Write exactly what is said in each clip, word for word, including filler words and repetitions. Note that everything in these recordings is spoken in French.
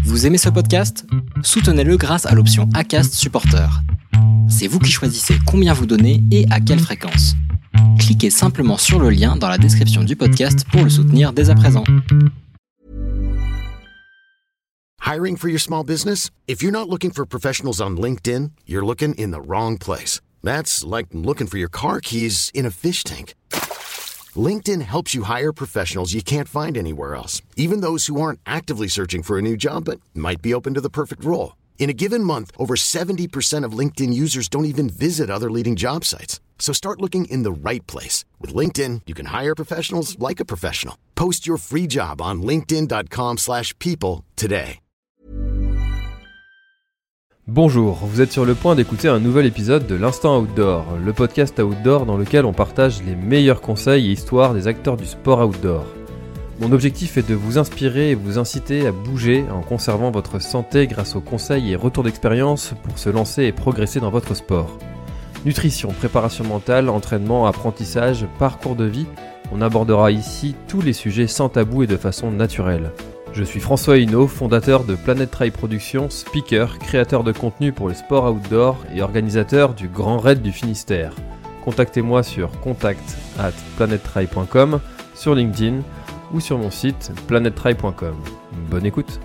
Vous aimez ce podcast ? Soutenez-le grâce à l'option Acast Supporter. C'est vous qui choisissez combien vous donnez et à quelle fréquence. Cliquez simplement sur le lien dans la description du podcast pour le soutenir dès à présent. Hiring for your small business? If you're not looking for professionals on LinkedIn, you're looking in the wrong place. That's like looking for your car keys in a fish tank. LinkedIn helps you hire professionals you can't find anywhere else, even those who aren't actively searching for a new job but might be open to the perfect role. In a given month, over seventy percent of LinkedIn users don't even visit other leading job sites. So start looking in the right place. With LinkedIn, you can hire professionals like a professional. Post your free job on linkedin dot com slash people today. Bonjour, vous êtes sur le point d'écouter un nouvel épisode de l'Instant Outdoor, le podcast outdoor dans lequel on partage les meilleurs conseils et histoires des acteurs du sport outdoor. Mon objectif est de vous inspirer et vous inciter à bouger en conservant votre santé grâce aux conseils et retours d'expérience pour se lancer et progresser dans votre sport. Nutrition, préparation mentale, entraînement, apprentissage, parcours de vie, on abordera ici tous les sujets sans tabou et de façon naturelle. Je suis François Hinault, fondateur de Planet Trail Productions, speaker, créateur de contenu pour les sports outdoor et organisateur du Grand Raid du Finistère. Contactez-moi sur contact arobase planettrail point com, sur LinkedIn ou sur mon site planettrail point com. Bonne écoute.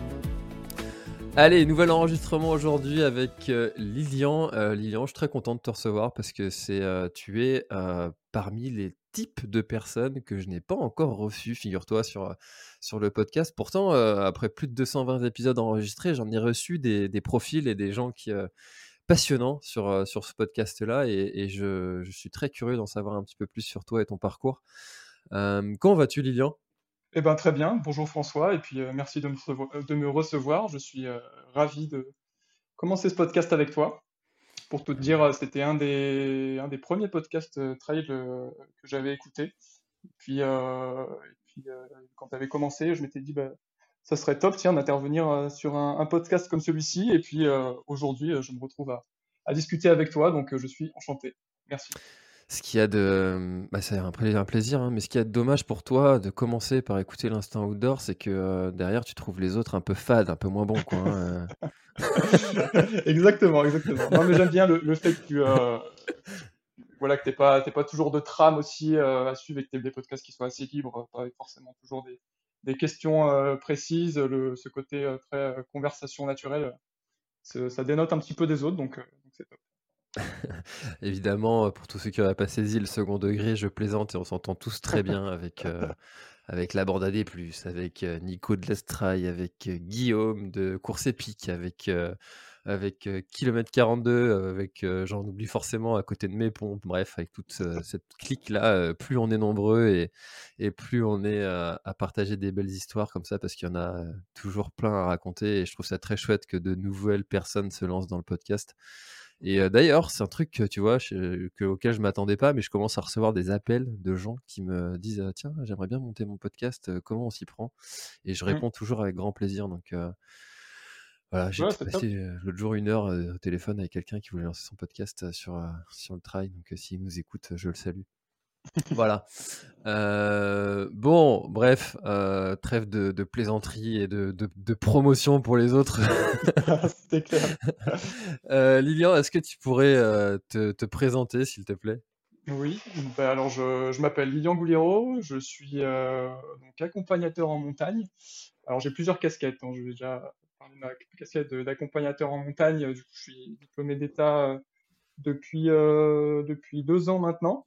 Allez, nouvel enregistrement aujourd'hui avec euh, Lilian. Euh, Lilian, je suis très content de te recevoir parce que c'est, euh, tu es euh, parmi les types de personnes que je n'ai pas encore reçues, figure-toi, sur, sur le podcast. Pourtant, euh, après plus de deux cent vingt épisodes enregistrés, j'en ai reçu des, des profils et des gens qui, euh, passionnants sur, euh, sur ce podcast-là et, et je, je suis très curieux d'en savoir un petit peu plus sur toi et ton parcours. Euh, comment vas-tu, Lilian ? Eh ben, très bien, bonjour François, et puis euh, merci de me, revo- de me recevoir. Je suis euh, ravi de commencer ce podcast avec toi. Pour tout te dire, euh, c'était un des, un des premiers podcasts euh, trail euh, que j'avais écouté. Puis, euh, et puis euh, quand tu avais commencé, je m'étais dit, bah, ça serait top, tiens, d'intervenir euh, sur un, un podcast comme celui-ci. Et puis euh, aujourd'hui, euh, je me retrouve à, à discuter avec toi, donc euh, je suis enchanté. Merci. Ce qu'il y a de, bah, c'est un, pla- un plaisir, hein, mais ce qu'il y a de dommage pour toi de commencer par écouter l'Instant Outdoor, c'est que euh, derrière tu trouves les autres un peu fades, un peu moins bons, quoi. Hein, Exactement, exactement. Non, mais j'aime bien le, le fait que tu, euh, voilà, que t'es pas, t'es pas toujours de trame aussi euh, à suivre et que t'aies des podcasts qui soient assez libres, pas avec forcément toujours des, des questions euh, précises, le, ce côté euh, très euh, conversation naturelle, c'est- ça dénote un petit peu des autres, donc euh, donc c'est top. Évidemment, pour tous ceux qui n'auraient pas saisi le second degré, je plaisante et on s'entend tous très bien avec, euh, avec la Bande A D plus, avec euh, Nico de l'Estraille, avec euh, Guillaume de Course Épique, avec, euh, avec euh, Kilomètre quarante-deux, euh, avec, euh, j'en oublie forcément à côté de mes pompes, bref, avec toute euh, cette clique-là, euh, plus on est nombreux et, et plus on est euh, à partager des belles histoires comme ça, parce qu'il y en a euh, toujours plein à raconter et je trouve ça très chouette que de nouvelles personnes se lancent dans le podcast. Et euh, d'ailleurs, c'est un truc que tu vois, je- que, auquel je m'attendais pas, mais je commence à recevoir des appels de gens qui me disent euh, tiens, j'aimerais bien monter mon podcast, euh, comment on s'y prend? Et je Mm. réponds toujours avec grand plaisir. Donc euh, voilà, Ouais, j'étais c'est top. passé euh, l'autre jour une heure euh, au téléphone avec quelqu'un qui voulait lancer son podcast euh, sur, euh, sur le trail. Donc euh, s'il nous écoute, je le salue. Voilà. Euh, bon, bref, euh, trêve de, de plaisanterie et de, de, de promotion pour les autres. C'était clair. Euh, Lilian, est-ce que tu pourrais euh, te, te présenter, s'il te plaît? Oui, bah alors je, je m'appelle Lilian Gouliro, je suis euh, donc accompagnateur en montagne. Alors j'ai plusieurs casquettes, hein, je vais déjà parler de ma casquette de- d'accompagnateur en montagne. Du coup, je suis diplômé d'État euh, depuis, euh, depuis deux ans maintenant.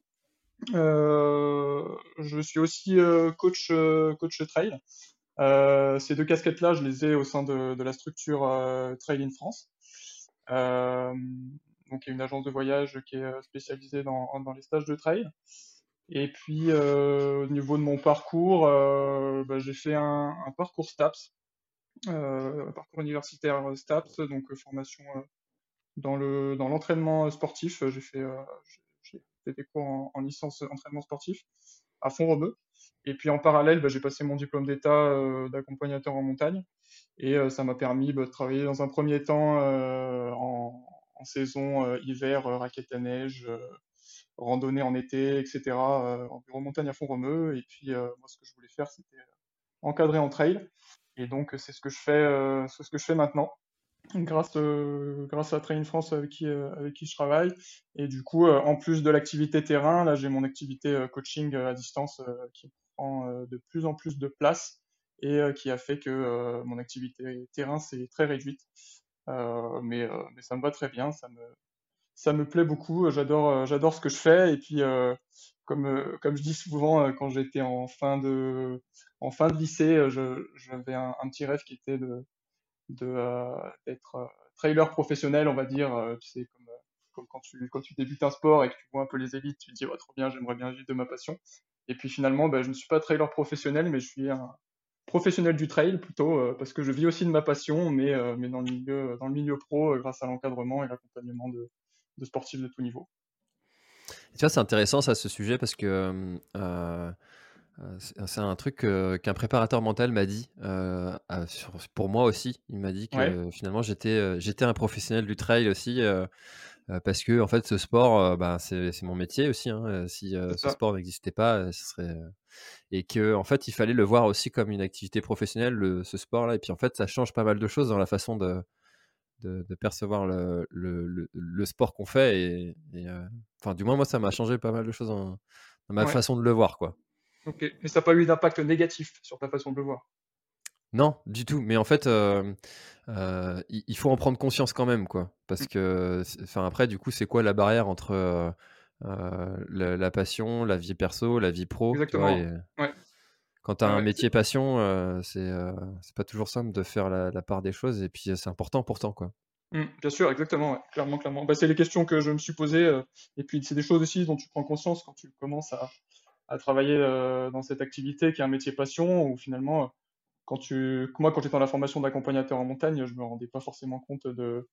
Euh, je suis aussi euh, coach, euh, coach trail. Euh, ces deux casquettes-là, je les ai au sein de, de la structure euh, Trail in France. Euh, donc, il y a une agence de voyage qui est euh, spécialisée dans, dans les stages de trail. Et puis, euh, au niveau de mon parcours, euh, bah, j'ai fait un, un parcours STAPS, euh, un parcours universitaire STAPS, donc euh, formation euh, dans le dans l'entraînement sportif. J'ai fait, euh, j'ai j'ai fait des cours en, en licence entraînement sportif à Font-Romeu. Et puis en parallèle, bah, j'ai passé mon diplôme d'État euh, d'accompagnateur en montagne. Et euh, ça m'a permis bah, de travailler dans un premier temps euh, en, en saison euh, hiver, euh, raquette à neige, euh, randonnée en été, et cetera. Euh, en bureau montagne à Font-Romeu. Et puis euh, moi, ce que je voulais faire, c'était encadrer en trail. Et donc, c'est ce que je fais, euh, c'est ce que je fais maintenant, grâce, euh, grâce à Train France avec qui, euh, avec qui je travaille. Et du coup, euh, en plus de l'activité terrain, là, j'ai mon activité euh, coaching euh, à distance euh, qui prend euh, de plus en plus de place et euh, qui a fait que euh, mon activité terrain s'est très réduite. Euh, mais, euh, mais ça me va très bien, ça me, ça me plaît beaucoup. J'adore, euh, j'adore ce que je fais. Et puis, euh, comme, euh, comme je dis souvent, euh, quand j'étais en fin de, en fin de lycée, euh, je, j'avais un, un petit rêve qui était de, de, euh, d'être euh, trailer professionnel, on va dire. Euh, tu sais, comme, euh, comme quand tu, quand tu débutes un sport et que tu vois un peu les élites, tu te dis, oh, trop bien, j'aimerais bien vivre de ma passion. Et puis finalement, bah, je ne suis pas trailer professionnel, mais je suis un professionnel du trail plutôt, euh, parce que je vis aussi de ma passion, mais, euh, mais dans le milieu, dans le milieu pro, euh, grâce à l'encadrement et l'accompagnement de, de sportifs de tout niveau. Tu vois, c'est intéressant ça, ce sujet, parce que euh, euh, c'est c'est un truc euh, qu'un préparateur mental m'a dit, euh, euh, sur- pour moi aussi. Il m'a dit Ouais, que finalement j'étais euh, j'étais un professionnel du trail aussi, euh, euh, parce que en fait ce sport, euh, bah, c'est c'est mon métier aussi, hein. Euh, Si euh, c'est ce ça. sport n'existait pas, euh, ce serait euh, et que en fait il fallait le voir aussi comme une activité professionnelle, le- ce sport-là. Et puis en fait ça change pas mal de choses dans la façon de de, de percevoir le, le, le, le sport qu'on fait. Et, et, euh, enfin, du moins, moi, ça m'a changé pas mal de choses dans, dans ma Ouais, façon de le voir, quoi. ok. Mais ça n'a pas eu d'impact négatif sur ta façon de le voir. Non, du tout. Mais en fait, euh, euh, il, il faut en prendre conscience quand même, quoi. Parce Mm. que, c'est- enfin, après, du coup, c'est quoi la barrière entre euh, euh, la, la passion, la vie perso, la vie pro, tu vois. Et Exactement. Ouais, quand tu as ouais, un ouais. métier passion, euh, c'est euh, c'est pas toujours simple de faire la, la part des choses. Et puis, euh, c'est important pourtant, quoi. Mm, bien sûr, exactement, ouais. Clairement, clairement. Bah, c'est les questions que je me suis posées, euh, et puis c'est des choses aussi dont tu prends conscience quand tu commences à, à travailler euh, dans cette activité qui est un métier passion, où finalement, euh, quand tu, moi, quand j'étais dans la formation d'accompagnateur en montagne, je me rendais pas forcément compte de,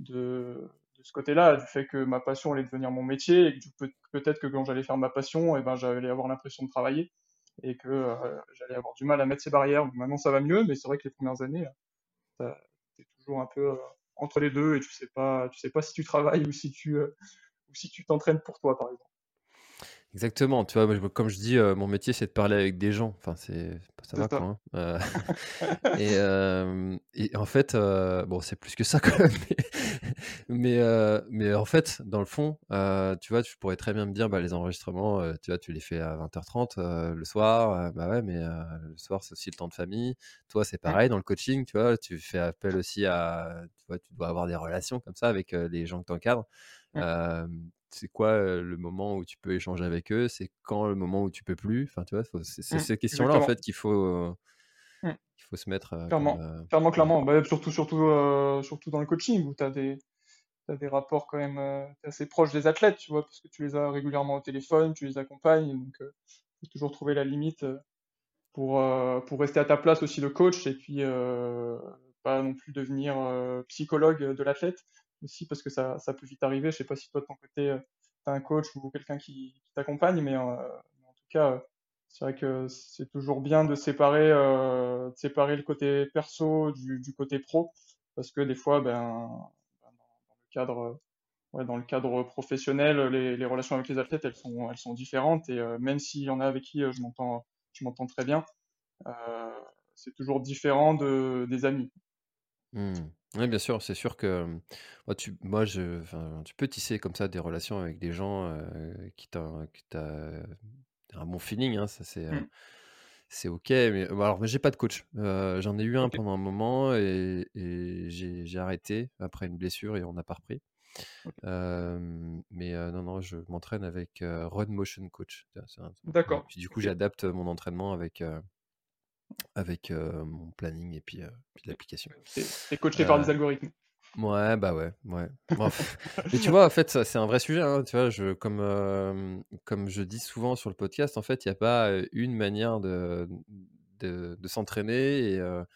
de, de ce côté-là, du fait que ma passion allait devenir mon métier, et que du- peut- peut-être que quand j'allais faire ma passion, et ben, j'allais avoir l'impression de travailler, et que euh, j'allais avoir du mal à mettre ces barrières. Donc maintenant, ça va mieux, mais c'est vrai que les premières années, t'as- t'es toujours un peu euh, entre les deux, et tu sais pas, tu sais pas si tu travailles ou si tu, euh, ou si tu t'entraînes pour toi, par exemple. Exactement, tu vois, moi, je- comme je dis, euh, mon métier c'est de parler avec des gens. Enfin, c'est ça va C'est quoi, ça. hein. Euh, et, euh, et en fait, euh, bon, c'est plus que ça quand même. Mais, mais, euh, mais en fait, dans le fond, euh, tu vois, tu pourrais très bien me dire, bah, les enregistrements, euh, tu vois, tu les fais à vingt heures trente euh, le soir. Euh, bah ouais, mais euh, le soir c'est aussi le temps de famille. Toi, c'est Mm, pareil dans le coaching, tu vois, tu fais appel aussi à, tu vois, tu dois avoir des relations comme ça avec euh, les gens que tu encadres. mm, Euh, c'est quoi euh, le moment où tu peux échanger avec eux? C'est quand le moment où tu peux plus? Enfin, tu vois, faut- c'est c'est mm, ces questions-là en exactement. fait qu'il faut, euh, Mm, qu'il faut se mettre euh, comme. clairement. euh, Clairement, ouais. clairement. Bah, surtout, surtout, euh, surtout dans le coaching, où tu as des, t'as des rapports quand même euh, assez proches des athlètes, tu vois, parce que tu les as régulièrement au téléphone, tu les accompagnes, donc euh, faut toujours trouver la limite euh, pour, euh, pour rester à ta place aussi de coach, et puis euh, pas non plus devenir euh, psychologue de l'athlète, aussi parce que ça, ça peut vite arriver. Je sais pas si toi de ton côté, tu as un coach ou quelqu'un qui, qui t'accompagne, mais euh, en tout cas, euh, c'est vrai que c'est toujours bien de séparer, euh, de séparer le côté perso du, du côté pro, parce que des fois, ben, ben, dans, dans le cadre, ouais, dans le cadre professionnel, les, les relations avec les athlètes, elles sont, elles sont différentes, et euh, même s'il y en a avec qui euh, je m'entends, je m'entends très bien, euh, c'est toujours différent de, des amis. Hmm. Oui, bien sûr, c'est sûr que euh, moi, tu, moi je, enfin, tu peux tisser comme ça des relations avec des gens euh, qui t'ont, qui t'a un bon feeling, hein, ça c'est, euh, Mm. c'est ok. Mais bon, alors, mais j'ai pas de coach. Euh, j'en ai eu un Ok, pendant un moment et, et j'ai, j'ai arrêté après une blessure et on n'a pas repris. ok. Euh, mais euh, non, non, je m'entraîne avec euh, Run Motion Coach. C'est un- Et D'accord. puis du coup, Ok, j'adapte mon entraînement avec, euh, avec euh, mon planning et puis, euh, puis ok. l'application. T'es, t'es coaché par Euh, des algorithmes. ouais, bah ouais, ouais. Bon, pff. Mais tu vois, en fait, ça, c'est un vrai sujet, hein, tu vois, je, comme, euh, comme je dis souvent sur le podcast, en fait, il n'y a pas euh, une manière de, de, de s'entraîner. Et, euh,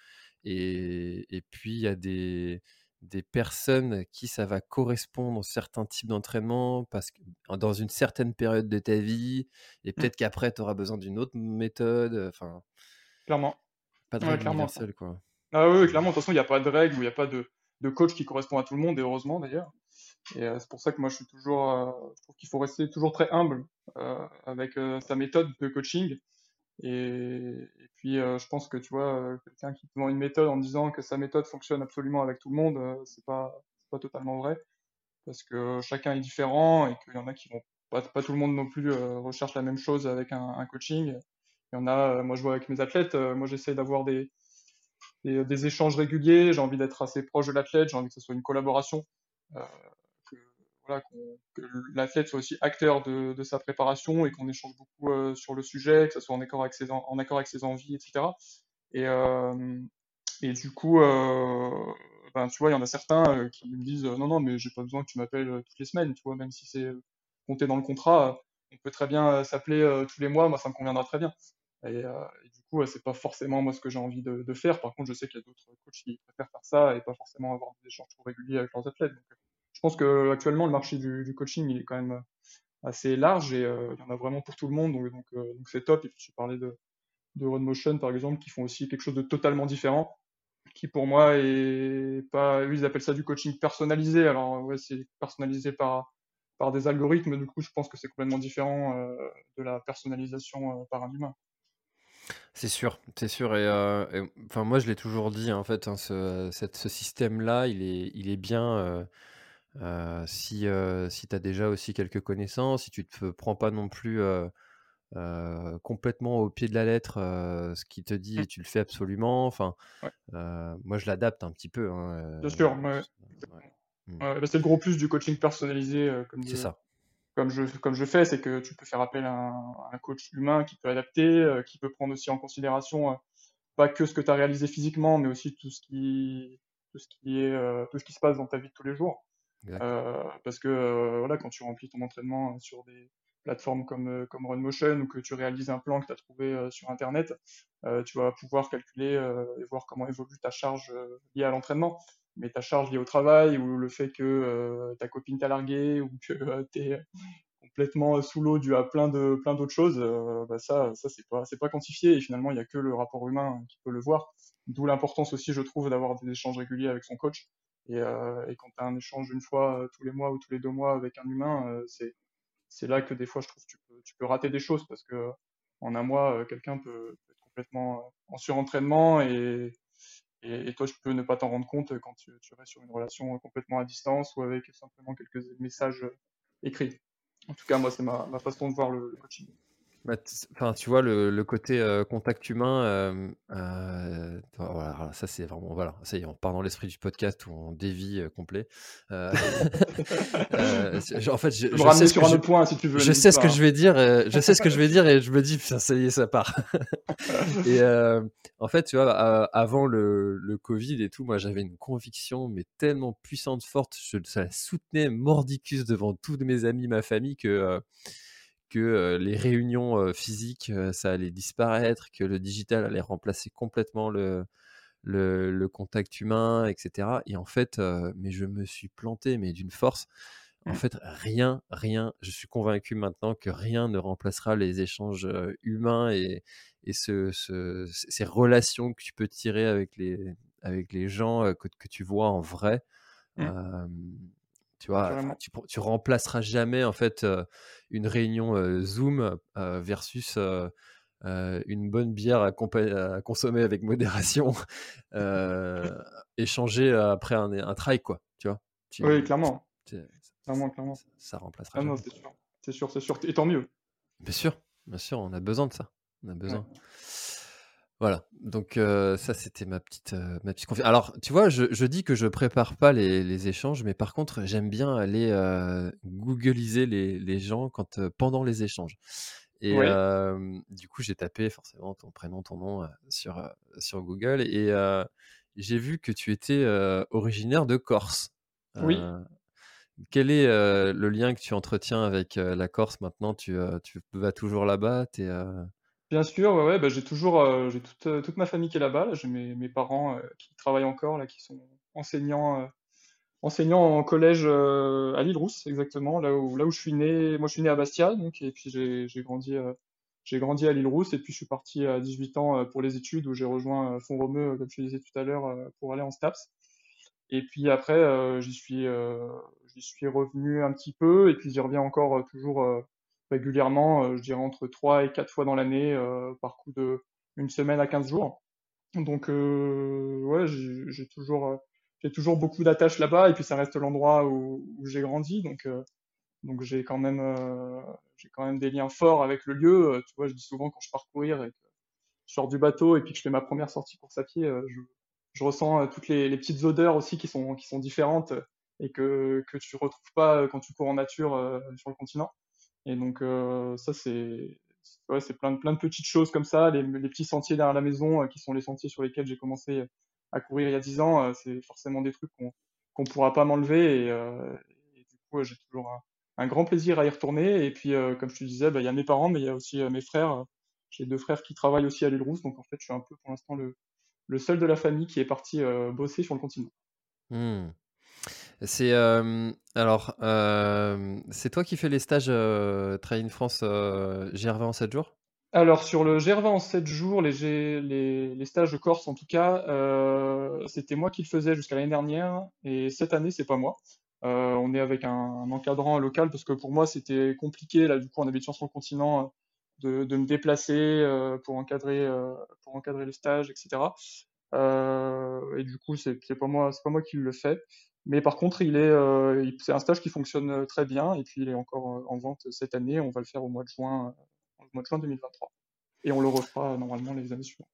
et, et puis, il y a des, des personnes à qui ça va correspondre certains types d'entraînement parce que dans une certaine période de ta vie, et Mm. peut-être qu'après, tu auras besoin d'une autre méthode. Enfin, Clairement. pas de Ouais, règle clairement. universelle, quoi. Ah oui, oui, clairement. De toute façon, il n'y a pas de règle ou il n'y a pas de, de coach qui correspond à tout le monde, et heureusement d'ailleurs. Et euh, c'est pour ça que moi, je suis toujours, euh, je trouve qu'il faut rester toujours très humble euh, avec euh, sa méthode de coaching, Et, et puis, euh, je pense que tu vois, euh, quelqu'un qui te vend une méthode en disant que sa méthode fonctionne absolument avec tout le monde, euh, c'est pas, c'est pas totalement vrai, parce que chacun est différent et qu'il y en a qui vont pas, pas tout le monde non plus euh, recherche la même chose avec un, un coaching. Il y en a, euh, moi je vois avec mes athlètes, euh, moi j'essaie d'avoir des, des, des échanges réguliers, j'ai envie d'être assez proche de l'athlète, j'ai envie que ce soit une collaboration, euh, que, voilà, qu'on- que l'athlète soit aussi acteur de, de sa préparation et qu'on échange beaucoup euh, sur le sujet, que ce soit en accord avec ses, en, en accord avec ses envies, et cetera. Et, euh, et du coup, euh, ben, tu vois, il y en a certains euh, qui me disent euh, non, non, mais j'ai pas besoin que tu m'appelles euh, toutes les semaines, tu vois, même si c'est euh, compté dans le contrat, euh, on peut très bien euh, s'appeler euh, tous les mois, moi ça me conviendra très bien. Et, euh, et du coup, ouais, c'est pas forcément moi ce que j'ai envie de, de faire. Par contre, je sais qu'il y a d'autres coachs qui préfèrent faire ça et pas forcément avoir des échanges trop réguliers avec leurs athlètes. Donc, euh, je pense que actuellement le marché du, du coaching il est quand même euh, assez large et euh, il y en a vraiment pour tout le monde, donc donc euh, donc c'est top. Et puis tu parlais de de Motion par exemple qui font aussi quelque chose de totalement différent, qui pour moi est pas, eux ils appellent ça du coaching personnalisé. Alors ouais, c'est personnalisé par par des algorithmes, du coup je pense que c'est complètement différent euh, de la personnalisation euh, par un humain. C'est sûr, c'est sûr. Et, euh, et, enfin, moi, je l'ai toujours dit, hein, en fait, hein, ce, cette- ce système-là, il est, il est bien euh, euh, si, euh, si tu as déjà aussi quelques connaissances, si tu te prends pas non plus euh, euh, complètement au pied de la lettre euh, ce qu'il te dit Mm. et tu le fais absolument. Enfin, Ouais, euh, moi, je l'adapte un petit peu, hein, bien euh, sûr, ouais, ouais. exactement. Mm. Ouais, bah, c'est le gros plus du coaching personnalisé euh, comme C'est je, ça. comme je, comme je fais, c'est que tu peux faire appel à un, à un coach humain qui peut adapter, euh, qui peut prendre aussi en considération euh, pas que ce que tu as réalisé physiquement, mais aussi tout ce qui, tout ce qui est, euh, tout ce qui se passe dans ta vie de tous les jours. Exact. Euh, parce que euh, voilà, quand tu remplis ton entraînement euh, sur des plateformes comme, euh, comme Runmotion ou que tu réalises un plan que tu as trouvé euh, sur Internet, euh, tu vas pouvoir calculer euh, et voir comment évolue ta charge euh, liée à l'entraînement. Mais ta charge liée au travail ou le fait que euh, ta copine t'a largué ou que euh, tu es complètement sous l'eau dû à plein de plein d'autres choses, euh, bah ça, ça c'est pas c'est pas quantifié et finalement il y a que le rapport humain qui peut le voir. D'où l'importance aussi, je trouve, d'avoir des échanges réguliers avec son coach. Et, euh, et quand tu as un échange une fois euh, tous les mois ou tous les deux mois avec un humain, euh, c'est c'est là que des fois je trouve que tu peux tu peux rater des choses parce que en un mois euh, quelqu'un peut, peut être complètement euh, en surentraînement et, et et toi, tu peux ne pas t'en rendre compte quand tu, tu restes sur une relation complètement à distance ou avec simplement quelques messages euh, écrits. En tout cas, moi, c'est ma, ma façon de voir le, le coaching. Bah, t- Enfin, tu vois, le, le côté euh, contact humain, euh, euh, voilà, alors ça c'est vraiment, voilà, ça y est, on part dans l'esprit du podcast où on dévie euh, complet. Euh, euh, c'est- je- en fait, Tu je, peux me je sais ramener ce que sur un je, autre point si tu veux, je n'hésite sais ce que pas. je vais dire, euh, je sais ce que je vais dire et je me dis, putain, ça y est, ça part. Et euh, en fait, tu vois, euh, avant le, le Covid et tout, moi j'avais une conviction, mais tellement puissante, forte, je ça la soutenais mordicus devant tous mes amis, ma famille, que. euh, que euh, les réunions euh, physiques, euh, ça allait disparaître, que le digital allait remplacer complètement le, le, le contact humain, et cetera. Et en fait, euh, mais je me suis planté, mais d'une force. En Mm, fait, rien, rien, je suis convaincu maintenant que rien ne remplacera les échanges euh, humains et, et ce, ce- ces relations que tu peux tirer avec les, avec les gens euh, que, que tu vois en vrai. mm, Euh, tu vois, enfin, carrément. tu, tu remplaceras jamais en fait euh, une réunion euh, Zoom euh, versus euh, euh, une bonne bière à, compa- à consommer avec modération, euh, échanger après un, un trail, quoi. Tu vois, Oui, tu, clairement. tu- ça, Clairement, clairement. ça- ça remplacera Ah non, jamais. c'est sûr. C'est sûr, c'est sûr. Et tant mieux. Bien sûr, bien sûr, on a besoin de ça. On a Ouais. besoin. Voilà, donc euh, ça c'était ma petite, euh, ma petite confi- Alors, tu vois, je, je dis que je prépare pas les, les échanges, mais par contre, j'aime bien aller euh, googliser les, les gens quand, euh, pendant les échanges. Et Oui, euh, du coup, j'ai tapé forcément ton prénom, ton nom euh, sur, euh, sur Google et euh, j'ai vu que tu étais euh, originaire de Corse. oui. Euh, Quel est euh, le lien que tu entretiens avec euh, la Corse maintenant? Tu, euh, tu vas toujours là-bas? T'es, euh, Bien sûr, ouais, ouais, bah, j'ai toujours, euh, j'ai toute, euh, toute ma famille qui est là-bas. Là. J'ai mes, mes parents euh, qui travaillent encore, là, qui sont enseignants, euh, enseignant en collège euh, à l'Île-Rousse, exactement, là où, là où je suis né. Moi, je suis né à Bastia, donc, et puis j'ai j'ai grandi, euh, j'ai grandi à l'Île-Rousse, et puis je suis parti à dix-huit ans euh, pour les études, où j'ai rejoint euh, Font-Romeu, euh, comme je te disais tout à l'heure, euh, pour aller en STAPS. Et puis après, euh, j'y suis, euh, j'y suis revenu un petit peu, et puis j'y reviens encore euh, toujours, euh, régulièrement, euh, je dirais entre trois et quatre fois dans l'année, euh, par coup de une semaine à quinze jours. Donc euh, ouais, j'ai j'ai toujours, euh, j'ai toujours beaucoup d'attaches là-bas, et puis ça reste l'endroit où, où j'ai grandi, donc euh, donc j'ai quand même, euh, j'ai quand même des liens forts avec le lieu. Euh, tu vois, je dis souvent quand je pars courir et que je sors du bateau et puis que je fais ma première sortie course à pied, euh, je, je ressens euh, toutes les, les petites odeurs aussi qui sont, qui sont différentes, euh, et que, que tu retrouves pas euh, quand tu cours en nature euh, sur le continent. Et donc euh, ça c'est c'est- ouais, c'est plein de, plein de petites choses comme ça, les, les petits sentiers derrière la maison, euh, qui sont les sentiers sur lesquels j'ai commencé à courir il y a dix ans, euh, c'est forcément des trucs qu'on qu'on pourra pas m'enlever, et, euh, et du coup, euh, j'ai toujours un, un grand plaisir à y retourner. Et puis, euh, comme je te disais, bah, il y a mes parents, mais il y a aussi euh, mes frères. J'ai deux frères qui travaillent aussi à l'île Rousse, donc en fait, je suis un peu pour l'instant le, le seul de la famille qui est parti euh, bosser sur le continent. Hmm. C'est euh, alors, euh, c'est toi qui fais les stages euh, Train France euh, G R vingt en sept jours? Alors, sur le G R vingt en sept jours, les, G- les, les stages de Corse en tout cas, euh, c'était moi qui le faisais jusqu'à l'année dernière, et cette année, c'est pas moi. Euh, on est avec un, un encadrant local parce que pour moi, c'était compliqué, là, du coup, en habitant sur le continent, euh, de, de me déplacer euh, pour encadrer, euh, pour encadrer les stages, et cetera. Euh, et du coup, c'est c'est pas moi, c'est pas moi qui le fais. Mais par contre, il est, euh, il- c'est un stage qui fonctionne euh, très bien, et puis il est encore euh, en vente cette année. On va le faire au mois de juin, euh, au mois de juin deux mille vingt-trois. Et on le refera euh, normalement les années suivantes.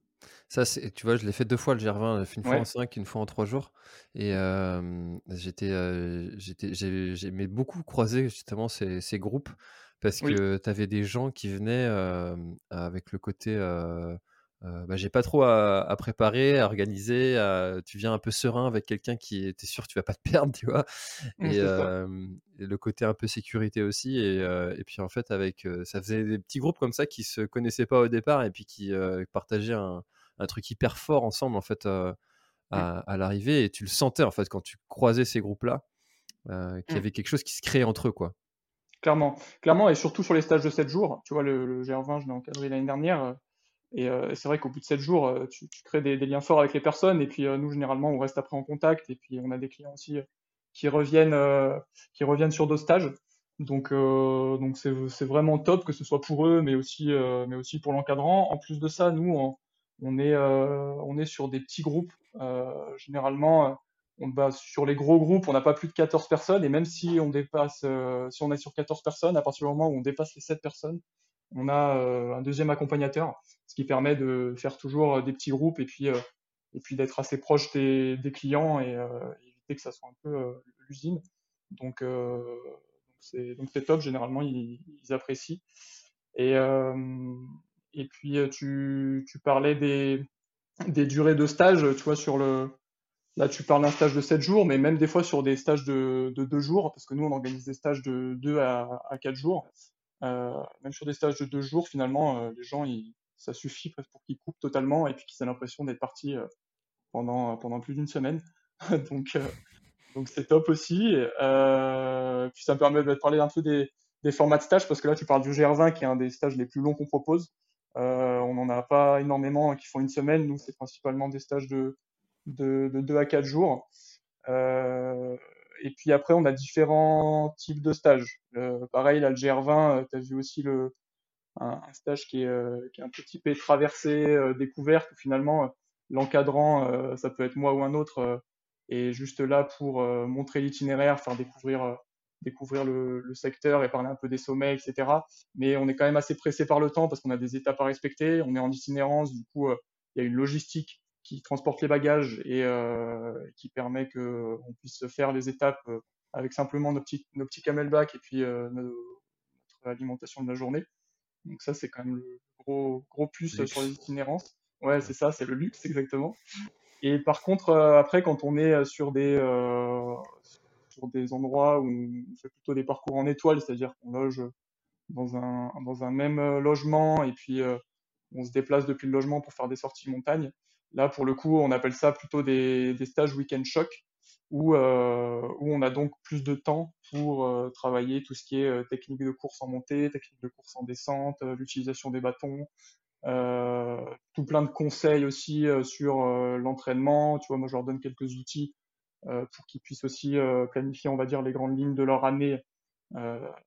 Ça, c'est, tu vois, je l'ai fait deux fois le G R vingt, une fois en Ouais, cinq, une fois en trois jours. Et euh, j'étais, euh, j'étais, j'ai- j'aimais beaucoup croiser justement ces, ces groupes parce oui, que tu avais des gens qui venaient euh, avec le côté. Euh, euh, bah, j'ai pas trop à, à préparer, à organiser. à- tu viens un peu serein avec quelqu'un qui était sûr que tu vas pas te perdre, tu vois. mm, Et, c'est ça. euh, et le côté un peu sécurité aussi. Et, euh, et puis en fait, avec, euh, ça faisait des petits groupes comme ça qui se connaissaient pas au départ et puis qui euh, partageaient un un truc hyper fort ensemble en fait euh, Mm, à, à l'arrivée et tu le sentais en fait quand tu croisais ces groupes là euh, qu'il y mm. avait quelque chose qui se créait entre eux quoi. Clairement, clairement, et surtout sur les stages de sept jours. Tu vois, le, le G R vingt, je l'ai encadré l'année dernière. euh, Et euh, c'est vrai qu'au bout de sept jours, euh, tu, tu crées des, des liens forts avec les personnes. Et puis euh, nous, généralement, on reste après en contact. Et puis on a des clients aussi euh, qui reviennent, euh, qui reviennent sur d'autres stages. Donc, euh, donc c'est, c'est vraiment top que ce soit pour eux, mais aussi, euh, mais aussi pour l'encadrant. En plus de ça, nous, on, on est, euh, on est sur des petits groupes. Euh, généralement, euh, on, bah, sur les gros groupes, on n'a pas plus de quatorze personnes. Et même si on dépasse, euh, si on est sur quatorze personnes, à partir du moment où on dépasse les sept personnes, on a euh, un deuxième accompagnateur, ce qui permet de faire toujours euh, des petits groupes, et puis, euh, et puis d'être assez proche des, des clients, et euh, éviter que ça soit un peu euh, l'usine. Donc, euh, donc c'est donc c'est top, généralement ils, ils apprécient. Et, euh, et puis euh, tu, tu parlais des, des durées de stage, tu vois, sur le, là tu parles d'un stage de sept jours, mais même des fois sur des stages de, de deux jours, parce que nous on organise des stages de deux à, à quatre jours. Euh, même sur des stages de deux jours, finalement, euh, les gens, ils, ça suffit presque pour qu'ils coupent totalement et puis qu'ils aient l'impression d'être partis euh, pendant, pendant plus d'une semaine. donc, euh, donc c'est top aussi. Euh, puis ça me permet de te parler un peu des, des formats de stage, parce que là, tu parles du G R vingt, qui est un des stages les plus longs qu'on propose. Euh, on n'en a pas énormément qui font une semaine. Nous, c'est principalement des stages de, de, de deux à quatre jours. Euh, et puis après, on a différents types de stages. Euh, pareil, là, le G R vingt, tu as vu aussi le, un, un stage qui est, euh, qui est un peu typé traversée, euh, découverte, où finalement, euh, l'encadrant, euh, ça peut être moi ou un autre, euh, est juste là pour euh, montrer l'itinéraire, faire découvrir, euh, découvrir le, le secteur et parler un peu des sommets, et cetera. Mais on est quand même assez pressé par le temps parce qu'on a des étapes à respecter, on est en itinérance, du coup, euh, il y a une logistique qui transporte les bagages, et euh, qui permet que on puisse faire les étapes euh, avec simplement nos petits, nos petits camelbacks et puis euh, nos- notre alimentation de la journée. Donc ça, c'est quand même le gros, gros plus euh, sur les Luxe. itinérances. Ouais, c'est ça, c'est le luxe, exactement. Et par contre, euh, après, quand on est euh, sur des, euh, sur des endroits où on fait plutôt des parcours en étoile, c'est-à-dire qu'on loge dans un, dans un même euh, logement, et puis euh, on se déplace depuis le logement pour faire des sorties montagne. Là, pour le coup, on appelle ça plutôt des, des stages week-end choc, où, euh, où on a donc plus de temps pour euh, travailler tout ce qui est euh, technique de course en montée, technique de course en descente, euh, l'utilisation des bâtons, euh, tout plein de conseils aussi euh, sur euh, l'entraînement. Tu vois, moi, je leur donne quelques outils euh, pour qu'ils puissent aussi euh, planifier, on va dire, les grandes lignes de leur année, euh, quand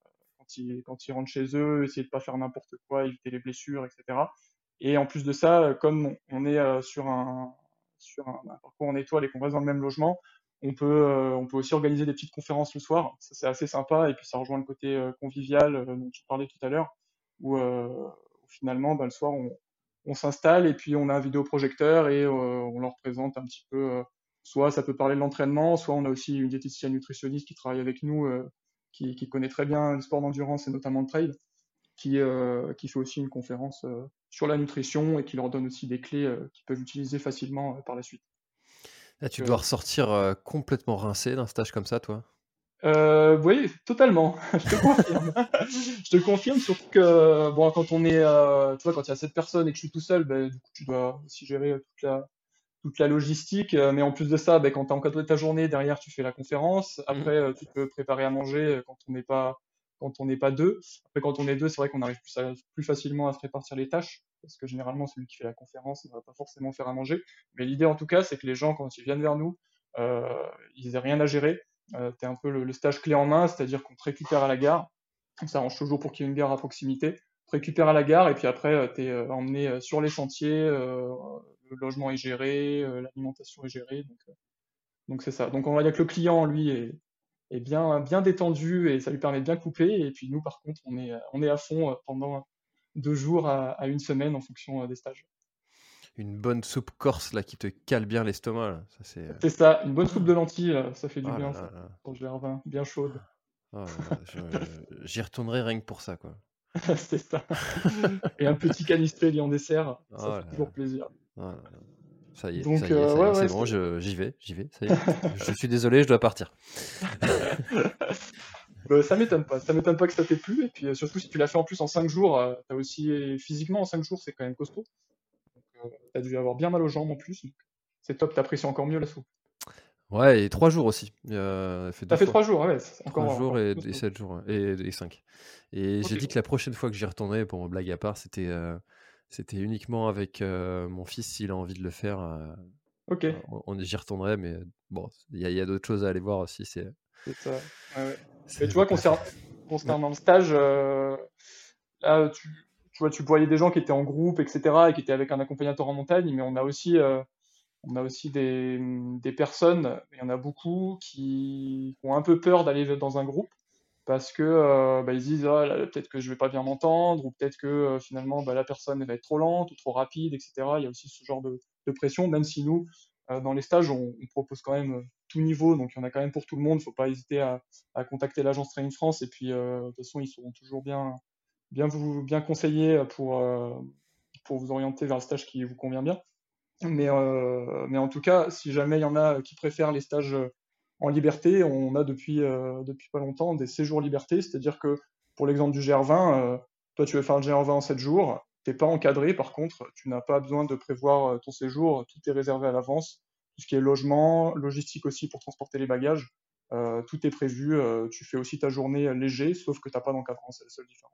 quand ils, quand ils rentrent chez eux, essayer de pas faire n'importe quoi, éviter les blessures, et cetera. Et en plus de ça, euh, comme on, on est euh, sur un, sur un, un parcours en étoile et qu'on reste dans le même logement, on peut, euh, on peut aussi organiser des petites conférences le soir. Ça, c'est assez sympa. Et puis, ça rejoint le côté euh, convivial euh, dont tu parlais tout à l'heure, où, euh, où finalement, bah, le soir, on, on s'installe et puis on a un vidéoprojecteur et euh, on leur présente un petit peu. Euh, soit ça peut parler de l'entraînement, soit on a aussi une diététicienne nutritionniste qui travaille avec nous, euh, qui, qui connaît très bien le sport d'endurance et notamment le trail, qui, euh, qui fait aussi une conférence euh, sur la nutrition et qui leur donne aussi des clés euh, qu'ils peuvent utiliser facilement euh, par la suite. Là, tu Donc, dois euh, ressortir euh, complètement rincé d'un stage comme ça, toi. Euh, oui, totalement. Je te confirme. Je te confirme, surtout que bon, quand on est, euh, tu vois, quand il y a sept personnes et que je suis tout seul, ben, du coup, tu dois aussi gérer euh, toute la, toute la logistique. euh, Mais en plus de ça, ben, quand tu as encadré ta journée, derrière, tu fais la conférence. Mhm. Après, euh, tu peux préparer à manger euh, quand on n'est pas, quand on n'est pas deux. Après, quand on est deux, c'est vrai qu'on arrive plus, à- plus facilement à se répartir les tâches. Parce que généralement, celui qui fait la conférence ne va pas forcément faire à manger. Mais l'idée, en tout cas, c'est que les gens, quand ils viennent vers nous, euh, ils aient rien à gérer. Euh, tu es un peu le, le stage clé en main, c'est-à-dire qu'on te récupère à la gare. On s'arrange toujours pour qu'il y ait une gare à proximité. On te récupère à la gare et puis après, tu es emmené euh, sur les sentiers. euh, le logement est géré, euh, l'alimentation est gérée. Donc, euh, donc c'est ça. Donc on va dire que le client, lui, est, est bien, bien détendu et ça lui permet de bien couper. Et puis nous, par contre, on est, on est à fond euh, pendant deux jours à, à une semaine en fonction euh, des stages. Une bonne soupe corse là qui te cale bien l'estomac. Là. Ça, c'est... C'est ça, une bonne soupe de lentilles, euh, ça fait du Oh là bien, là ça. là. Pour le gervin, bien chaude. Oh là là. Je- J'y retournerai rien que pour ça, quoi. C'est ça. Et un petit canistré en dessert, Oh ça là fait là. toujours plaisir. Oh là là. Ça y est, ça Donc, y est, euh, ça y ouais, est, c'est ouais, bon, c'est. je- j'y vais, j'y vais, ça y est. Je suis désolé, je dois partir. Bah, ça m'étonne pas. Ça m'étonne pas que ça t'ait plu. Et puis, euh, surtout, si tu l'as fait en plus en cinq jours, euh, t'as aussi. Physiquement, en cinq jours, c'est quand même costaud. Euh, t'as dû avoir bien mal aux jambes en plus. Donc c'est top, t'apprécies encore mieux la soupe. Ouais, et trois jours aussi. Euh, fait deux T'as fait fois. trois jours, ouais, c'est Trois encore, jours encore plus et, et costaud. sept jours, ouais, et, et cinq. Et j'ai Ok, dit que la prochaine fois que j'y retournerai, pour blague à part, c'était euh, c'était uniquement avec euh, mon fils s'il a envie de le faire. euh, ok, on, on- j'y retournerai, mais euh, bon, il y a, il y a d'autres choses à aller voir aussi. C'est, c'est ça. Ouais, ouais. ça Mais tu va vois, passer. concernant, Ouais. concernant le stage, euh, là, tu, tu vois, tu voyais des gens qui étaient en groupe, et cetera, et qui étaient avec un accompagnateur en montagne, mais on a aussi. euh, On a aussi des, des personnes, il y en a beaucoup, qui, qui ont un peu peur d'aller dans un groupe parce que euh, bah, ils se disent ah, là, peut-être que je vais pas bien m'entendre ou peut-être que euh, finalement bah, la personne elle va être trop lente ou trop rapide, et cetera. Il y a aussi ce genre de, de pression, même si nous, euh, dans les stages, on, on propose quand même tout niveau, donc il y en a quand même pour tout le monde. Il ne faut pas hésiter à, à contacter l'agence Training France et puis euh, de toute façon, ils seront toujours bien, bien, vous, bien conseillés pour, euh, pour vous orienter vers le stage qui vous convient bien. Mais, euh, mais en tout cas, si jamais il y en a qui préfèrent les stages euh, en liberté, on a depuis, euh, depuis pas longtemps des séjours liberté, c'est-à-dire que pour l'exemple du G R vingt, euh, toi tu veux faire le G R vingt en sept jours, t'es pas encadré, par contre, tu n'as pas besoin de prévoir euh, ton séjour, tout est réservé à l'avance, tout ce qui est logement, logistique aussi pour transporter les bagages, euh, tout est prévu, euh, tu fais aussi ta journée léger, sauf que t'as pas d'encadrement, c'est la seule différence.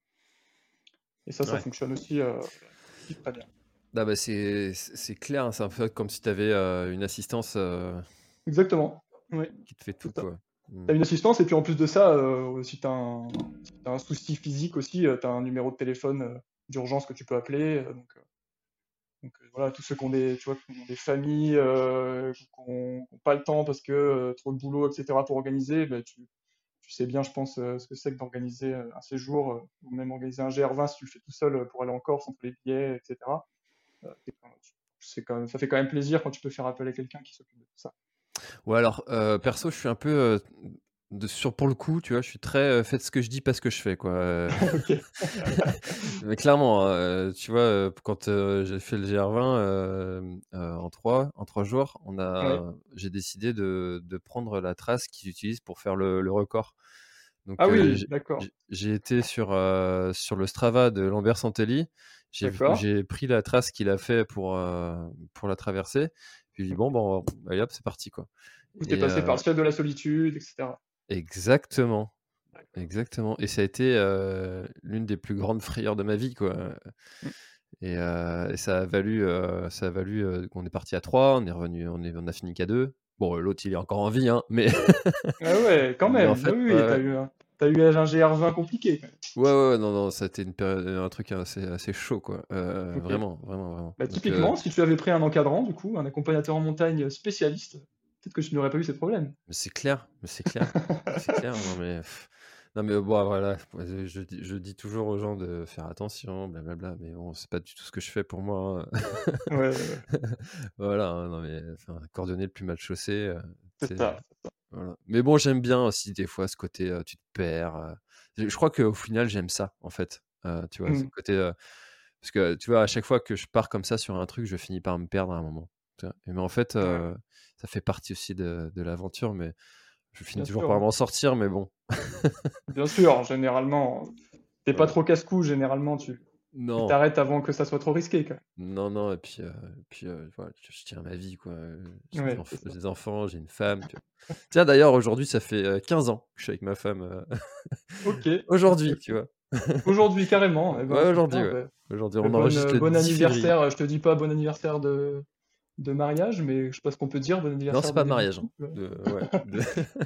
Et ça, ça Ouais. fonctionne aussi, euh, aussi très bien. Ah bah c'est, c'est c'est clair, hein, c'est un peu comme si tu avais une assistance euh, Exactement. Oui, qui te fait c'est tout, ça. quoi. Mm. T'as une assistance, et puis en plus de ça, euh, si t'as un, si t'as un souci physique aussi, euh, t'as un numéro de téléphone euh, d'urgence que tu peux appeler. euh, donc, euh, donc, euh, voilà, tous ceux qui ont des, tu vois, qui ont des familles, euh, qui n'ont pas le temps parce que euh, trop de boulot, et cetera pour organiser, ben, tu, tu sais bien, je pense, euh, ce que c'est que d'organiser euh, un séjour, euh, ou même organiser un G R vingt si tu le fais tout seul euh, pour aller en Corse, entre les billets, et cetera. Euh, c'est quand même- c'est quand même- ça fait quand même plaisir quand tu peux faire appel à quelqu'un qui s'occupe de tout ça. Ouais, alors, euh, perso, je suis un peu. euh, de, sur, pour le coup, tu vois, je suis très. euh, faites ce que je dis, pas ce que je fais, quoi. euh. Ok. Mais clairement, euh, tu vois, euh, quand euh, j'ai fait le G R vingt euh, euh, en trois, en trois jours, on Ouais. a, j'ai décidé de, de prendre la trace qu'ils utilisent pour faire le, le record. Donc, Ah euh, oui, j'ai d'accord. j'ai été sur, euh, sur le Strava de Lambert Santelli. J'ai vu- D'accord. j'ai pris la trace qu'il a fait pour, euh, pour la traversée. Puis, j'ai dit, bon, bon, allez hop, c'est parti, quoi. Ou t'es Et passé par euh, le ciel de la solitude, et cetera. exactement, D'accord. exactement. Et ça a été euh, l'une des plus grandes frayeurs de ma vie, quoi. Mm. Et, euh, et ça a valu, euh, ça a valu euh, qu'on est parti à trois, on est revenu, on, est, on a fini qu'à deux. Bon, l'autre, il est encore en vie, hein, mais, Ah ouais, quand mais en même. fait, Oui, oui, ouais, t'as ouais. eu un. t'as eu un G R vingt compliqué. Ouais, ouais, ouais, non, non, ça a été une période, un truc assez, assez chaud, quoi. Euh, Ok. vraiment, vraiment, vraiment. Bah, Donc, euh, typiquement, si tu avais pris un encadrant, du coup, un accompagnateur en montagne spécialiste, peut-être que tu n'aurais pas eu ces problèmes. mais c'est clair, mais c'est clair, c'est clair. Non, mais, pff, non, mais bon, voilà, je, dis- je dis toujours aux gens de faire attention, blablabla, mais bon, c'est pas du tout ce que je fais pour moi, hein. Ouais, ouais, ouais. Voilà, hein, non, mais enfin, cordonner le plus mal chaussé, euh, tu C'est sais, euh, ça. voilà. Mais bon, j'aime bien aussi des fois ce côté, euh, tu te perds. euh. Je je crois qu'au final, j'aime ça, en fait. Euh, tu vois, ce Mm. côté. euh, Parce que tu vois, à chaque fois que je pars comme ça sur un truc, je finis par me perdre à un moment. Tu vois. Et mais en fait, Ouais, euh, ça fait partie aussi de, de l'aventure, mais je finis bien toujours sûr, par hein. m'en sortir, mais bon. Bien sûr, généralement, t'es pas Voilà. trop casse-cou, généralement, tu tu Non, t'arrêtes avant que ça soit trop risqué, quoi. non, non, et puis, euh, et puis euh, voilà, je, je tiens à ma vie, quoi. Euh, J'ai des, Ouais, c'est enf- ça. j'ai des enfants, j'ai une femme. Puis- Tiens, d'ailleurs, aujourd'hui, ça fait euh, quinze ans que je suis avec ma femme. euh, Ok, ok, Aujourd'hui, tu ok. vois. Aujourd'hui, carrément, eh ben, Ouais, aujourd'hui, super. ouais. Bah, Aujourd'hui, bah, on bon, enregistre euh, le bon dix février. anniversaire. Je te dis pas bon anniversaire de, de mariage, mais je sais pas ce qu'on peut dire, bon Non, anniversaire c'est de pas de début de mariage, hein. couple. De, ouais. de-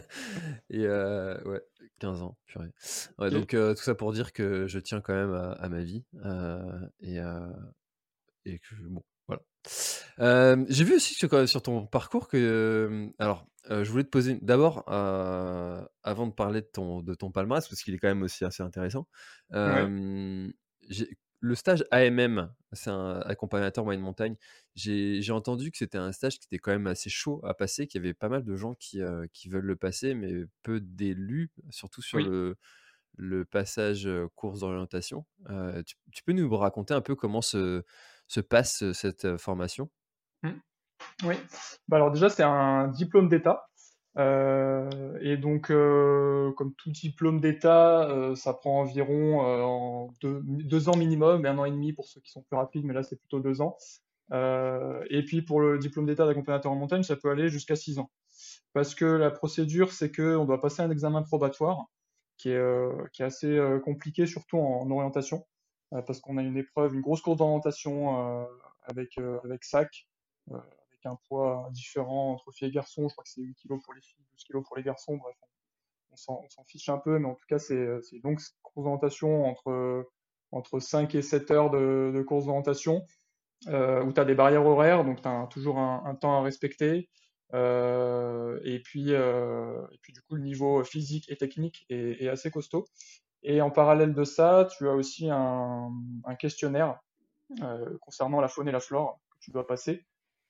Et euh, ouais, quinze ans, purée. Ouais, Ok. donc euh, tout ça pour dire que je tiens quand même à, à ma vie. euh, et, euh, et que, bon, voilà. Euh, j'ai vu aussi que quand même sur ton parcours que... euh, alors, euh, je voulais te poser... D'abord, euh, avant de parler de ton, de ton palmarès, parce qu'il est quand même aussi assez intéressant, Ouais. euh, j'ai- le stage A M M, c'est un accompagnateur moyenne montagne, j'ai j'ai entendu que c'était un stage qui était quand même assez chaud à passer, qu'il y avait pas mal de gens qui, euh, qui veulent le passer, mais peu d'élus, surtout sur Oui. le, le passage euh, course d'orientation. Euh, tu, tu peux nous raconter un peu comment se, se passe euh, cette euh, formation? Mm. Oui. Bah alors déjà, c'est un diplôme d'État. Euh, et donc, euh, comme tout diplôme d'État, euh, ça prend environ euh, en deux, deux ans minimum et un an et demi pour ceux qui sont plus rapides, mais là, c'est plutôt deux ans. Euh, et puis, pour le diplôme d'État d'accompagnateur en montagne, ça peut aller jusqu'à six ans. Parce que la procédure, c'est qu'on doit passer un examen probatoire qui est, euh, qui est assez euh, compliqué, surtout en, en orientation, euh, parce qu'on a une épreuve, une grosse course d'orientation euh, avec, euh, avec sac, euh, avec un poids différent entre filles et garçons. Je crois que c'est huit kilos pour les filles, douze kilos pour les garçons. Bref, on s'en on s'en fiche un peu, mais en tout cas, c'est euh, c'est une longue course d'orientation entre, entre cinq et sept heures de, de course d'orientation euh, où tu as des barrières horaires, donc tu as toujours un, un temps à respecter. Euh, et, puis, euh, et puis, du coup, le niveau physique et technique est, est assez costaud. Et en parallèle de ça, tu as aussi un, un questionnaire euh, concernant la faune et la flore que tu dois passer.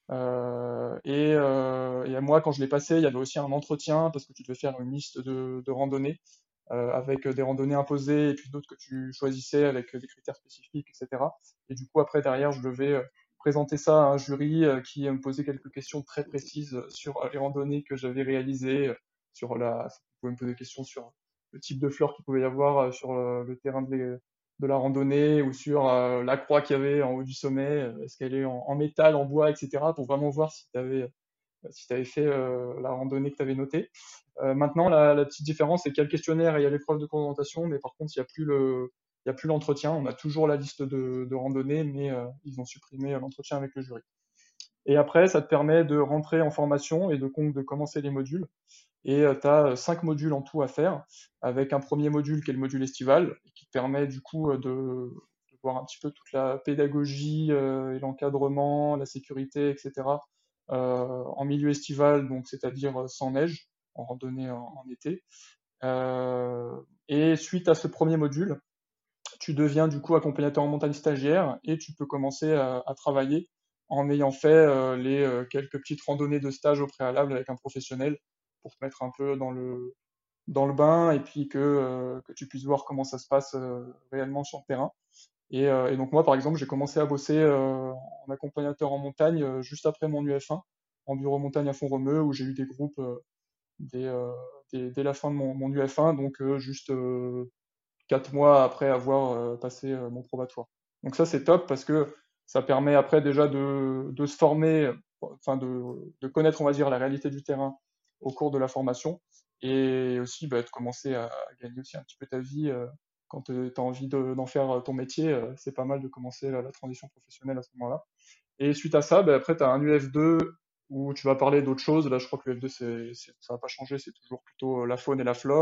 Euh, et, euh, et moi, quand je l'ai passé, il y avait aussi un entretien parce que tu devais faire une liste de, de randonnées euh, avec des randonnées imposées et puis d'autres que tu choisissais avec des critères spécifiques, et cetera. Et du coup, après, derrière, je devais euh, présenter ça à un jury euh, qui me posait quelques questions très précises sur les randonnées que j'avais réalisées, euh, sur la, vous pouvez me poser des questions sur le type de flore qu'il pouvait y avoir euh, sur le, le terrain de, l'é- de la randonnée ou sur euh, la croix qu'il y avait en haut du sommet, euh, est-ce qu'elle est en, en métal, en bois, et cetera, pour vraiment voir si tu avais, si tu avais fait euh, la randonnée que tu avais notée. Euh, maintenant, la, la petite différence, c'est qu'il y a le questionnaire et il y a l'épreuve de présentation, mais par contre, il n'y a plus le, il y a plus l'entretien. On a toujours la liste de, de randonnées, mais euh, ils ont supprimé l'entretien avec le jury. Et après, ça te permet de rentrer en formation et de, de commencer les modules. Et tu as cinq modules en tout à faire, avec un premier module qui est le module estival, et qui te permet du coup de, de voir un petit peu toute la pédagogie euh, et l'encadrement, la sécurité, et cetera euh, en milieu estival, donc c'est-à-dire sans neige, en randonnée en, en été. Euh, et suite à ce premier module, tu deviens du coup accompagnateur en montagne stagiaire et tu peux commencer à, à travailler en ayant fait euh, les euh, quelques petites randonnées de stage au préalable avec un professionnel pour te mettre un peu dans le, dans le bain et puis que, euh, que tu puisses voir comment ça se passe euh, réellement sur le terrain. Et, euh, et donc moi, par exemple, j'ai commencé à bosser euh, en accompagnateur en montagne euh, juste après mon U F un, en bureau montagne à Font-Romeu, où j'ai eu des groupes euh, dès, euh, dès, dès la fin de mon, mon U F un, donc euh, juste euh, quatre mois après avoir euh, passé euh, mon probatoire. Donc ça, c'est top parce que ça permet après déjà de, de se former, enfin de, de connaître, on va dire, la réalité du terrain au cours de la formation et aussi bah, de commencer à, à gagner aussi un petit peu ta vie euh, quand tu as envie de, d'en faire ton métier. Euh, c'est pas mal de commencer la, la transition professionnelle à ce moment-là. Et suite à ça, bah, après, tu as un U F deux où tu vas parler d'autres choses. Là, je crois que l'U F deux, c'est, c'est, ça va pas changer, c'est toujours plutôt la faune et la flore.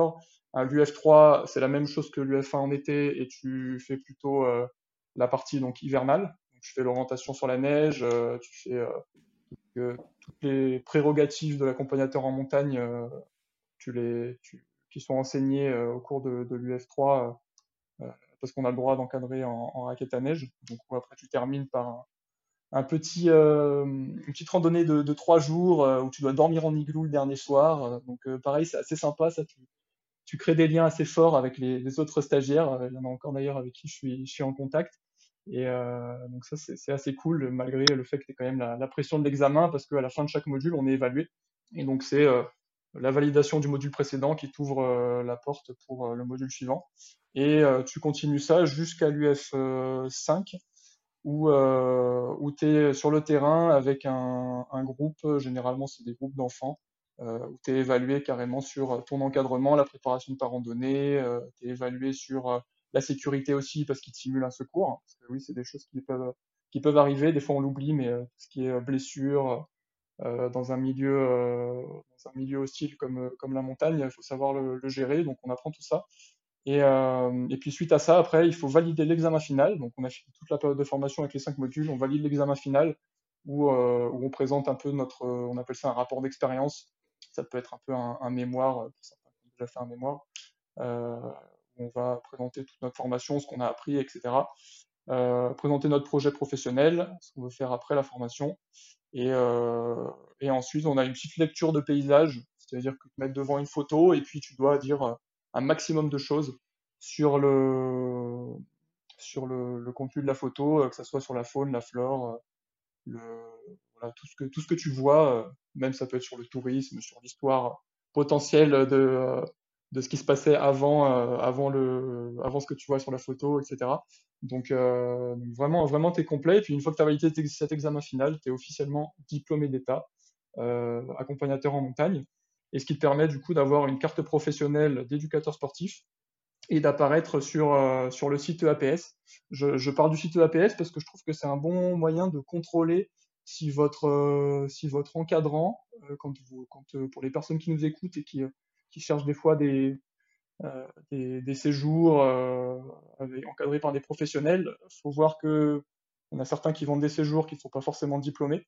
Un l'U F trois, c'est la même chose que l'U F un en été et tu fais plutôt euh, la partie donc hivernale. Donc, tu fais l'orientation sur la neige, euh, tu fais euh, que toutes les prérogatives de l'accompagnateur en montagne, euh, tu les, tu- qui sont enseignées euh, au cours de, de l'U F trois, euh, euh, parce qu'on a le droit d'encadrer en, en raquette à neige. Donc après, tu termines par un, un petit, euh, une petite randonnée de, de trois jours euh, où tu dois dormir en igloo le dernier soir. Euh, Donc euh, pareil, c'est assez sympa, ça. Tu, tu crées des liens assez forts avec les, les autres stagiaires. Euh, Il y en a encore d'ailleurs avec qui je suis, je suis en contact. Et euh, donc ça, c'est c'est assez cool, malgré le fait que tu quand même la, la pression de l'examen, parce qu'à la fin de chaque module, on est évalué. Et donc c'est euh, la validation du module précédent qui t'ouvre euh, la porte pour euh, le module suivant. Et euh, tu continues ça jusqu'à l'U F cinq, où, euh, où tu es sur le terrain avec un, un groupe, généralement c'est des groupes d'enfants, euh, où tu es évalué carrément sur ton encadrement, la préparation de ta randonnée, euh, tu es évalué sur euh, la sécurité aussi, parce qu'ils te simulent un secours, hein, parce que oui, c'est des choses qui peuvent, qui peuvent arriver, des fois on l'oublie, mais euh, ce qui est euh, blessure euh, dans un milieu, euh, dans un milieu hostile comme, comme la montagne, il faut savoir le, le gérer, donc on apprend tout ça. Et, euh, et puis suite à ça, après, il faut valider l'examen final. Donc on a fini toute la période de formation avec les cinq modules, on valide l'examen final où, euh, où on présente un peu notre, euh, on appelle ça un rapport d'expérience. Ça peut être un peu un, un mémoire, euh, pour certains qui ont déjà fait un mémoire, euh, où on va présenter toute notre formation, ce qu'on a appris, et cetera. Euh, présenter notre projet professionnel, ce qu'on veut faire après la formation. Et, euh, et ensuite, on a une petite lecture de paysage, c'est-à-dire que tu te mets devant une photo et puis tu dois dire euh, un maximum de choses sur le, sur le, le contenu de la photo, euh, que ce soit sur la faune, la flore, euh, le, voilà, tout ce que, tout ce que tu vois, euh, même ça peut être sur le tourisme, sur l'histoire potentielle de, euh, de ce qui se passait avant, euh, avant, le, avant ce que tu vois sur la photo, et cetera. Donc, euh, donc vraiment, vraiment, tu es complet. Et puis une fois que tu as validé t- cet examen final, tu es officiellement diplômé d'État, euh, accompagnateur en montagne. Et ce qui te permet du coup d'avoir une carte professionnelle d'éducateur sportif et d'apparaître sur, euh, sur le site E A P S. Je, je pars du site E A P S parce que je trouve que c'est un bon moyen de contrôler si votre, euh, si votre encadrant, euh, quand vous, quand, euh, pour les personnes qui nous écoutent et qui, euh, qui cherchent des fois des, euh, des, des séjours euh, avec- encadrés par des professionnels, il faut voir que il y en a certains qui vendent des séjours qui ne sont pas forcément diplômés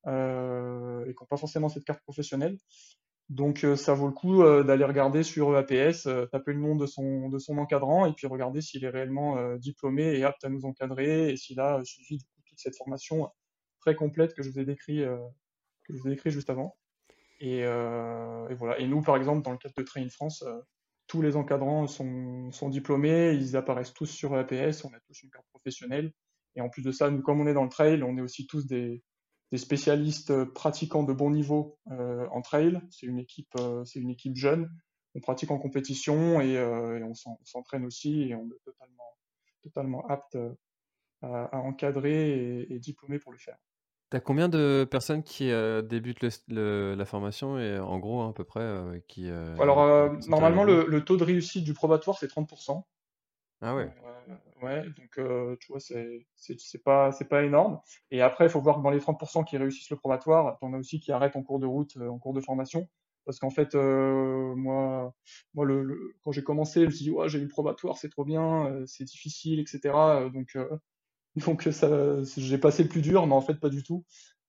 euh, et qui n'ont pas forcément cette carte professionnelle. Donc euh, ça vaut le coup euh, d'aller regarder sur E A P S, euh, taper le nom de son, de son encadrant et puis regarder s'il est réellement euh, diplômé et apte à nous encadrer et s'il a euh, suivi du coup, toute cette formation euh, très complète que je vous ai décrit, euh, que je vous ai décrit juste avant. Et, euh, et voilà. Et nous, par exemple, dans le cadre de Train France, euh, tous les encadrants sont, sont diplômés, ils apparaissent tous sur E A P S, on a tous une carte professionnelle. Et en plus de ça, nous, comme on est dans le trail, on est aussi tous des, des spécialistes euh, pratiquants de bon niveau euh, en trail. C'est une équipe, euh, c'est une équipe jeune. On pratique en compétition et, euh, et on s'en- on s'entraîne aussi et on est totalement, totalement apte euh, à, à encadrer et, et diplômé pour le faire. T'as combien de personnes qui euh, débutent le- le- la formation et en gros à peu près euh, qui, euh, Alors, et euh, le pourcentage normalement, environ? le, le taux de réussite du probatoire, c'est trente pour cent. Ah Euh, ouais. ouais, donc euh, tu vois, c'est c'est c'est pas c'est pas énorme. Et après, il faut voir que dans les trente pour cent qui réussissent le probatoire, t'en as aussi qui arrêtent en cours de route, euh, en cours de formation. Parce qu'en fait, euh, moi, moi le, le- quand j'ai commencé, je me suis dit, ouais, j'ai eu le probatoire, c'est trop bien, euh, c'est difficile, et cetera. Euh, Donc, euh, donc ça, j'ai passé le plus dur, mais en fait, pas du tout.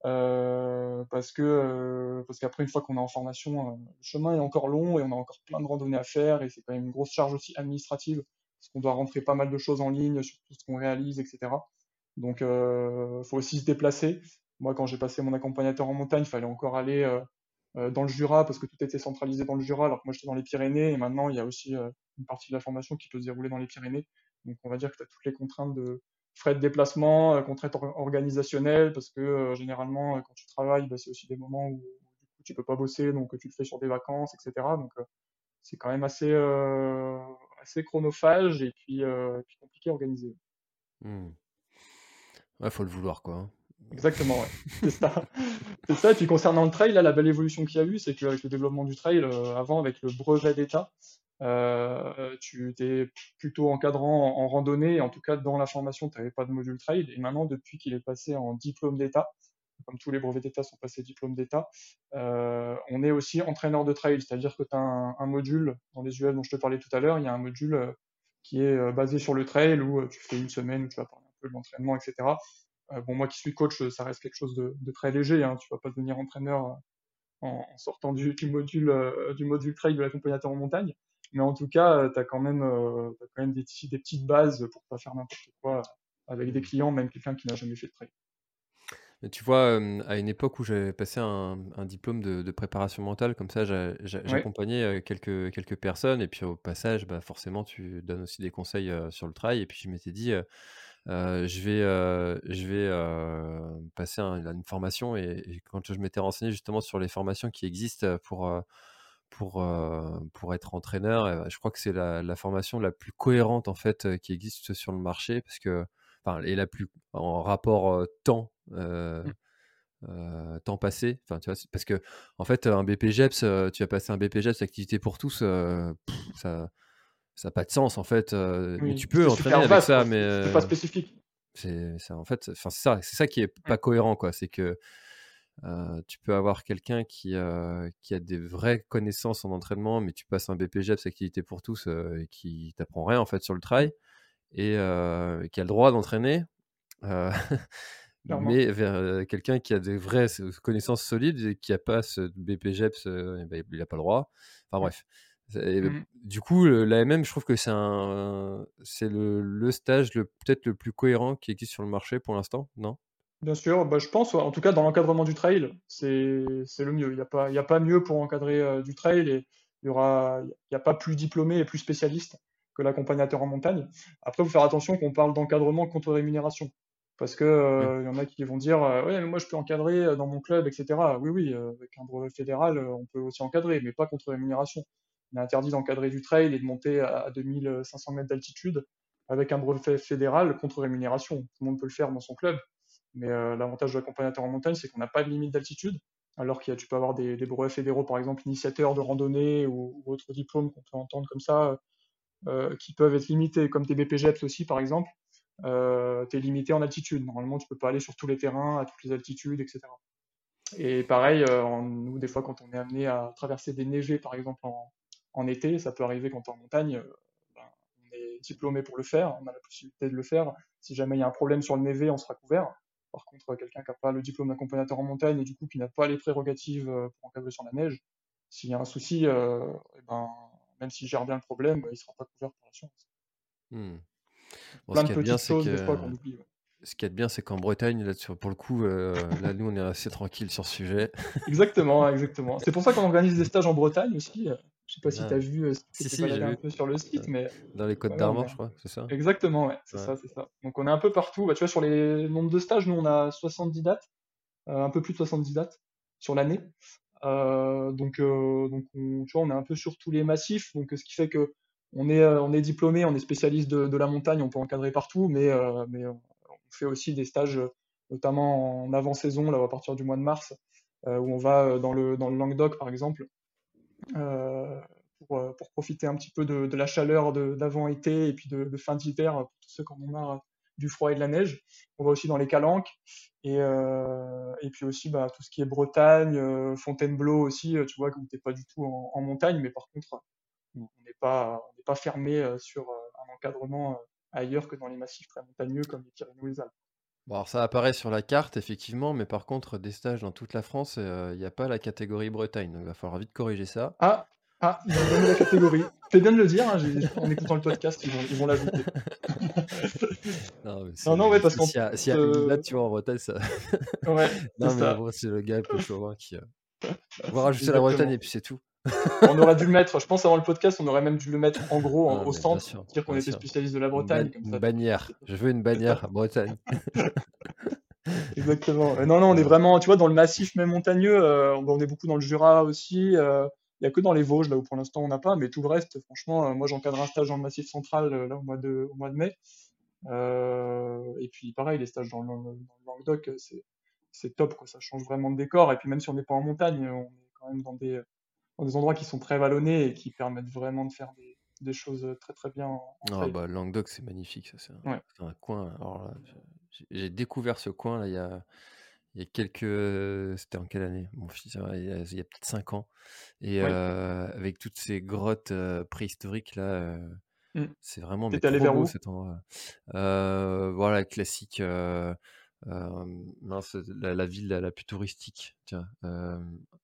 Euh, parce que euh, parce qu'après, une fois qu'on est en formation, euh, le chemin est encore long et on a encore plein de randonnées à faire et c'est quand même une grosse charge aussi administrative parce qu'on doit rentrer pas mal de choses en ligne sur tout ce qu'on réalise, et cetera. Donc, euh, faut aussi se déplacer. Moi, quand j'ai passé mon accompagnateur en montagne, il fallait encore aller euh, euh, dans le Jura parce que tout était centralisé dans le Jura, alors que moi j'étais dans les Pyrénées et maintenant il y a aussi euh, une partie de la formation qui peut se dérouler dans les Pyrénées. Donc, on va dire que tu as toutes les contraintes de frais de déplacement, euh, contraintes or- organisationnelles, parce que euh, généralement, euh, quand tu travailles, bah, c'est aussi des moments où, du coup, tu peux pas bosser, donc euh, tu le fais sur des vacances, et cetera. Donc, euh, c'est quand même assez, euh, assez chronophage et puis, euh, et puis compliqué à organiser. Hmm. Ouais, faut le vouloir quoi, hein. Exactement, ouais. C'est ça. C'est ça. Et puis concernant le trail, là, la belle évolution qu'il y a eu, c'est qu'avec le développement du trail, euh, avant, avec le brevet d'État, euh, tu étais plutôt encadrant en, en randonnée, et en tout cas dans la formation, tu n'avais pas de module trail. Et maintenant, depuis qu'il est passé en diplôme d'État, comme tous les brevets d'État sont passés diplôme d'État. Euh, on est aussi entraîneur de trail, c'est-à-dire que tu as un, un module dans les U L dont je te parlais tout à l'heure, il y a un module euh, qui est euh, basé sur le trail où euh, tu fais une semaine où tu vas parler un peu de l'entraînement, et cetera. Euh, bon, moi qui suis coach, ça reste quelque chose de, de très léger, hein, tu vas pas devenir entraîneur euh, en, en sortant du, du module euh, du module trail de l'accompagnateur en montagne. Mais en tout cas, tu as quand même, euh, t'as quand même des, des petites bases pour pas faire n'importe quoi avec des clients, même quelqu'un qui n'a jamais fait de trail. Mais tu vois, euh, à une époque où j'avais passé un, un diplôme de, de préparation mentale, comme ça, j'a- j'a- Ouais, j'accompagnais euh, quelques, quelques personnes, et puis au passage, bah, forcément, tu donnes aussi des conseils euh, sur le trail. Et puis je m'étais dit, euh, euh, je vais, euh, je vais euh, passer un- une formation, et, et quand je m'étais renseigné justement sur les formations qui existent pour, euh, pour, euh, pour être entraîneur, euh, je crois que c'est la, la formation la plus cohérente en fait euh, qui existe sur le marché, parce que, enfin, et la plus en rapport euh, temps. euh, euh, temps passé, enfin tu vois, c'est- parce que en fait un B P G E P S, euh, tu vas passer un B P G E P S activité pour tous, euh, pff, ça ça n'a pas de sens en fait, euh, mais oui, tu peux c'est entraîner super avec vaste, ça, quoi. mais C'est c'est pas euh, spécifique. c'est c'est- en fait, enfin c'est ça, c'est ça qui est Mm. pas cohérent quoi, c'est que euh, tu peux avoir quelqu'un qui euh, qui a des vraies connaissances en entraînement, mais tu passes un B P G E P S activité pour tous euh, et qui t'apprend rien en fait sur le Mm. trail, et euh, qui a le droit d'entraîner. euh, Clairement. Mais vers euh, quelqu'un qui a des vraies s- connaissances solides et qui a pas ce B P G E P S, euh, eh ben, il n'a pas le droit. Enfin Mm. bref. Et, euh, Mm. du coup, l'A M M, je trouve que c'est un, c'est le, le stage le, peut-être le plus cohérent qui existe sur le marché pour l'instant, non? Bien sûr, bah, je pense, ouais, en tout cas dans l'encadrement du trail, c'est c'est le mieux. Il n'y a pas, il y a pas mieux pour encadrer euh, du trail et il y aura, il y a pas plus diplômé et plus spécialiste que l'accompagnateur en montagne. Après, il faut faire attention qu'on parle d'encadrement contre rémunération. Parce que Oui. euh, il y en a qui vont dire euh, ouais, mais moi je peux encadrer euh, dans mon club, et cetera. Oui, oui, euh, avec un brevet fédéral, euh, on peut aussi encadrer, mais pas contre rémunération. Il est interdit d'encadrer du trail et de monter à deux mille cinq cents mètres d'altitude avec un brevet fédéral contre rémunération. Tout le monde peut le faire dans son club. Mais euh, l'avantage de l'accompagnateur en montagne, c'est qu'on n'a pas de limite d'altitude, alors qu'il y a, tu peux avoir des, des brevets fédéraux, par exemple, initiateurs de randonnée ou, ou autres diplômes qu'on peut entendre comme ça, euh, qui peuvent être limités, comme tes B P G E P S aussi, par exemple. Euh, tu es limité en altitude. Normalement, tu peux pas aller sur tous les terrains, à toutes les altitudes, et cetera. Et pareil, euh, en- nous, des fois, quand on est amené à traverser des neigées, par exemple, en, en été, ça peut arriver quand tu es en montagne, euh, ben, on est diplômé pour le faire, on a la possibilité de le faire. Si jamais il y a un problème sur le névé, on sera couvert. Par contre, quelqu'un qui n'a pas le diplôme d'accompagnateur en montagne et du coup qui n'a pas les prérogatives euh, pour encadrer sur la neige, s'il y a un souci, euh, eh ben, même s'il gère bien le problème, il ne sera pas couvert par l'assurance. Hmm. Bon, ce Plein de qu'il y a de bien, petites c'est choses des fois que qu'on oublie. Ouais. ce qu'il y a de bien, c'est qu'en Bretagne, là, sur- pour le coup, euh, là, nous, on est assez tranquille sur ce sujet. Exactement, exactement. C'est pour ça qu'on organise des stages en Bretagne aussi. euh, Je sais pas si tu Ah. as vu, euh, si tu Si, t'es si, j'ai baladé un vu. peu sur le Euh, site, mais Dans les Côtes voilà, on d'Armor, est je crois, c'est ça? exactement, ouais, c'est Ouais. ça, c'est ça. Donc on est un peu partout. Bah, tu vois, sur les nombres de stages, nous on a soixante-dix dates, euh, un peu plus de soixante-dix dates sur l'année. Euh, donc, euh, donc on, tu vois, on est un peu sur tous les massifs. Donc ce qui fait que on est, euh, on est diplômé, on est spécialiste de, de la montagne, on peut encadrer partout, mais, euh, mais euh, on fait aussi des stages, euh, notamment en avant-saison, là à partir du mois de mars, euh, où on va euh, dans le, dans le Languedoc par exemple euh, pour, euh, pour profiter un petit peu de, de la chaleur de- d'avant-été et puis de, de fin d'hiver pour tous ceux qui en ont marre du froid et de la neige. On va aussi dans les Calanques et, euh, et puis aussi bah, tout ce qui est Bretagne, euh, Fontainebleau aussi, euh, tu vois, où t'es pas du tout en, en montagne, mais par contre, on n'est pas, on n'est pas fermé euh, sur euh, un encadrement euh, ailleurs que dans les massifs très montagneux comme les Pyrénées ou les Alpes. Bon, alors ça apparaît sur la carte, effectivement, mais par contre, des stages dans toute la France, il n'y a pas la catégorie Bretagne, donc il va falloir vite corriger ça. Ah, ah, ils ont donné la catégorie. Fais bien de le dire, hein, j'ai- en écoutant le podcast, ils vont, ils vont l'ajouter. Non, mais Non, non, c'est... ouais, parce qu'en S'il y a, s'il y plus, a une date, euh, tu vois, en Bretagne, ça... ouais, c'est Non, mais ça, bon, c'est le gars un peu chauvin qui... euh, On va rajouter la Bretagne exactement. et puis c'est tout. On aurait dû le mettre, je pense avant le podcast, on aurait même dû le mettre en gros en- Ah, au mais bien centre, sûr, dire qu'on bien était sûr. spécialiste de la Une, ban- Bretagne, comme une ça. t'es- bannière. t'es- Je veux une C'est ça, bannière Bretagne. exactement. Euh, non, non, on est Euh, vraiment, tu vois, dans le massif même montagneux, euh, on on est beaucoup dans le Jura aussi. euh, Il y a que dans les Vosges, là où pour l'instant on n'a pas, mais tout le reste, franchement, euh, moi j'encadre un stage dans le massif central euh, là au mois de, au mois de mai. Euh, et puis pareil, les stages dans le, dans le Languedoc, euh, c'est c'est top, quoi. Ça change vraiment de décor. Et puis même si on n'est pas en montagne, on est quand même dans des, dans des endroits qui sont très vallonnés et qui permettent vraiment de faire des, des choses très très bien en, en Ah trail. bah Languedoc, c'est magnifique, ça. C'est un, Ouais. c'est un coin. Alors là, j'ai j'ai découvert ce coin là il y a, il y a quelques... C'était en quelle année? Bon, il y a, il y a peut-être cinq ans. Et Oui. euh, avec toutes ces grottes euh, préhistoriques, là, euh, Mm. c'est vraiment mais T'étais allé trop vers beau où? cet endroit. Euh, voilà, classique. Euh, euh, mince, la, la ville la, la plus touristique. Tiens. Euh,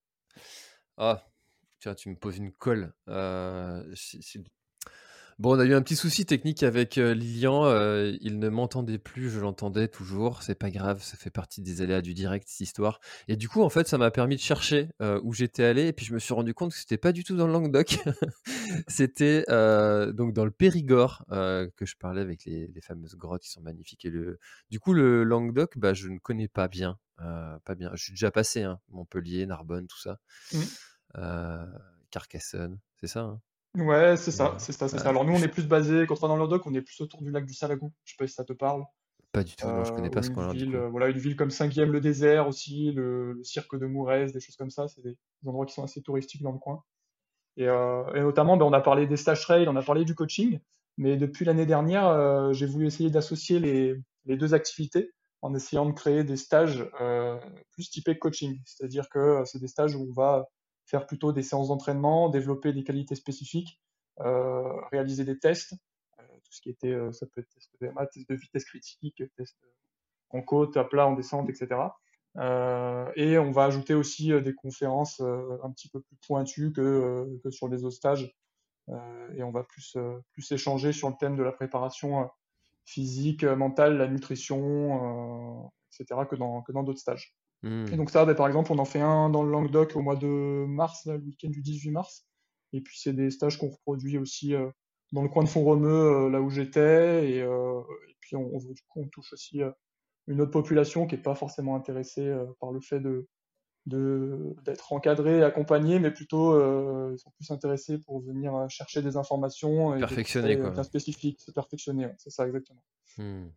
ah, tiens, tu me poses une colle. Euh, c'est- c'est- Bon, on a eu un petit souci technique avec euh, Lilian. Euh, il ne m'entendait plus, je l'entendais toujours. C'est pas grave, ça fait partie des aléas du direct, cette histoire. Et du coup, en fait, ça m'a permis de chercher euh, où j'étais allé. Et puis, je me suis rendu compte que c'était pas du tout dans le Languedoc. C'était euh, donc dans le Périgord euh, que je parlais avec les, les fameuses grottes qui sont magnifiques. Et le... Du coup, le Languedoc, bah, je ne connais pas bien. Euh, pas bien. Je suis déjà passé, hein, Montpellier, Narbonne, tout ça. Mm. Euh, Carcassonne, c'est ça, hein. Ouais, c'est Et, ça, c'est ça, c'est ça. euh, Alors nous, on je- est plus basé, quand on est dans le Languedoc, on est plus autour du lac du Salagou. Je sais pas si ça te parle. Pas du tout, non, je Euh, connais pas ou ce une coin-là, du ville, coup. euh, voilà, une ville comme Saint-Guilhem-le-Désert aussi, le, le cirque de Mourez, des choses comme ça. C'est des, des endroits qui sont assez touristiques dans le coin. Et, euh, et notamment, ben, on a parlé des stages trail, on a parlé du coaching, mais depuis l'année dernière, euh, j'ai voulu essayer d'associer les, les deux activités en essayant de créer des stages euh, plus typés coaching. C'est-à-dire que euh, c'est des stages où on va faire plutôt des séances d'entraînement, développer des qualités spécifiques, euh, réaliser des tests, euh, tout ce qui était, euh, ça peut être test de V M A, test de vitesse critique, test en côte, à plat, en descente, et cetera. Euh, et on va ajouter aussi euh, des conférences euh, un petit peu plus pointues que, euh, que sur les autres stages. Euh, et on va plus, euh, plus échanger sur le thème de la préparation euh, physique, euh, mentale, la nutrition, euh, et cetera que dans, que dans d'autres stages. Et Hmm. donc ça, ben, par exemple, on en fait un dans le Languedoc au mois de mars, là, le week-end du dix-huit mars. Et puis c'est des stages qu'on reproduit aussi euh, dans le coin de Font-Romeu, euh, là où j'étais. Et, euh, et puis on, on, du coup, on touche aussi euh, une autre population qui n'est pas forcément intéressée euh, par le fait de de- d'être encadrés, accompagnés, mais plutôt euh, ils sont plus intéressés pour venir euh, chercher des informations et des Perfectionné, conseils euh, quoi. bien spécifiques, se perfectionner. Ouais, c'est ça exactement. Hmm.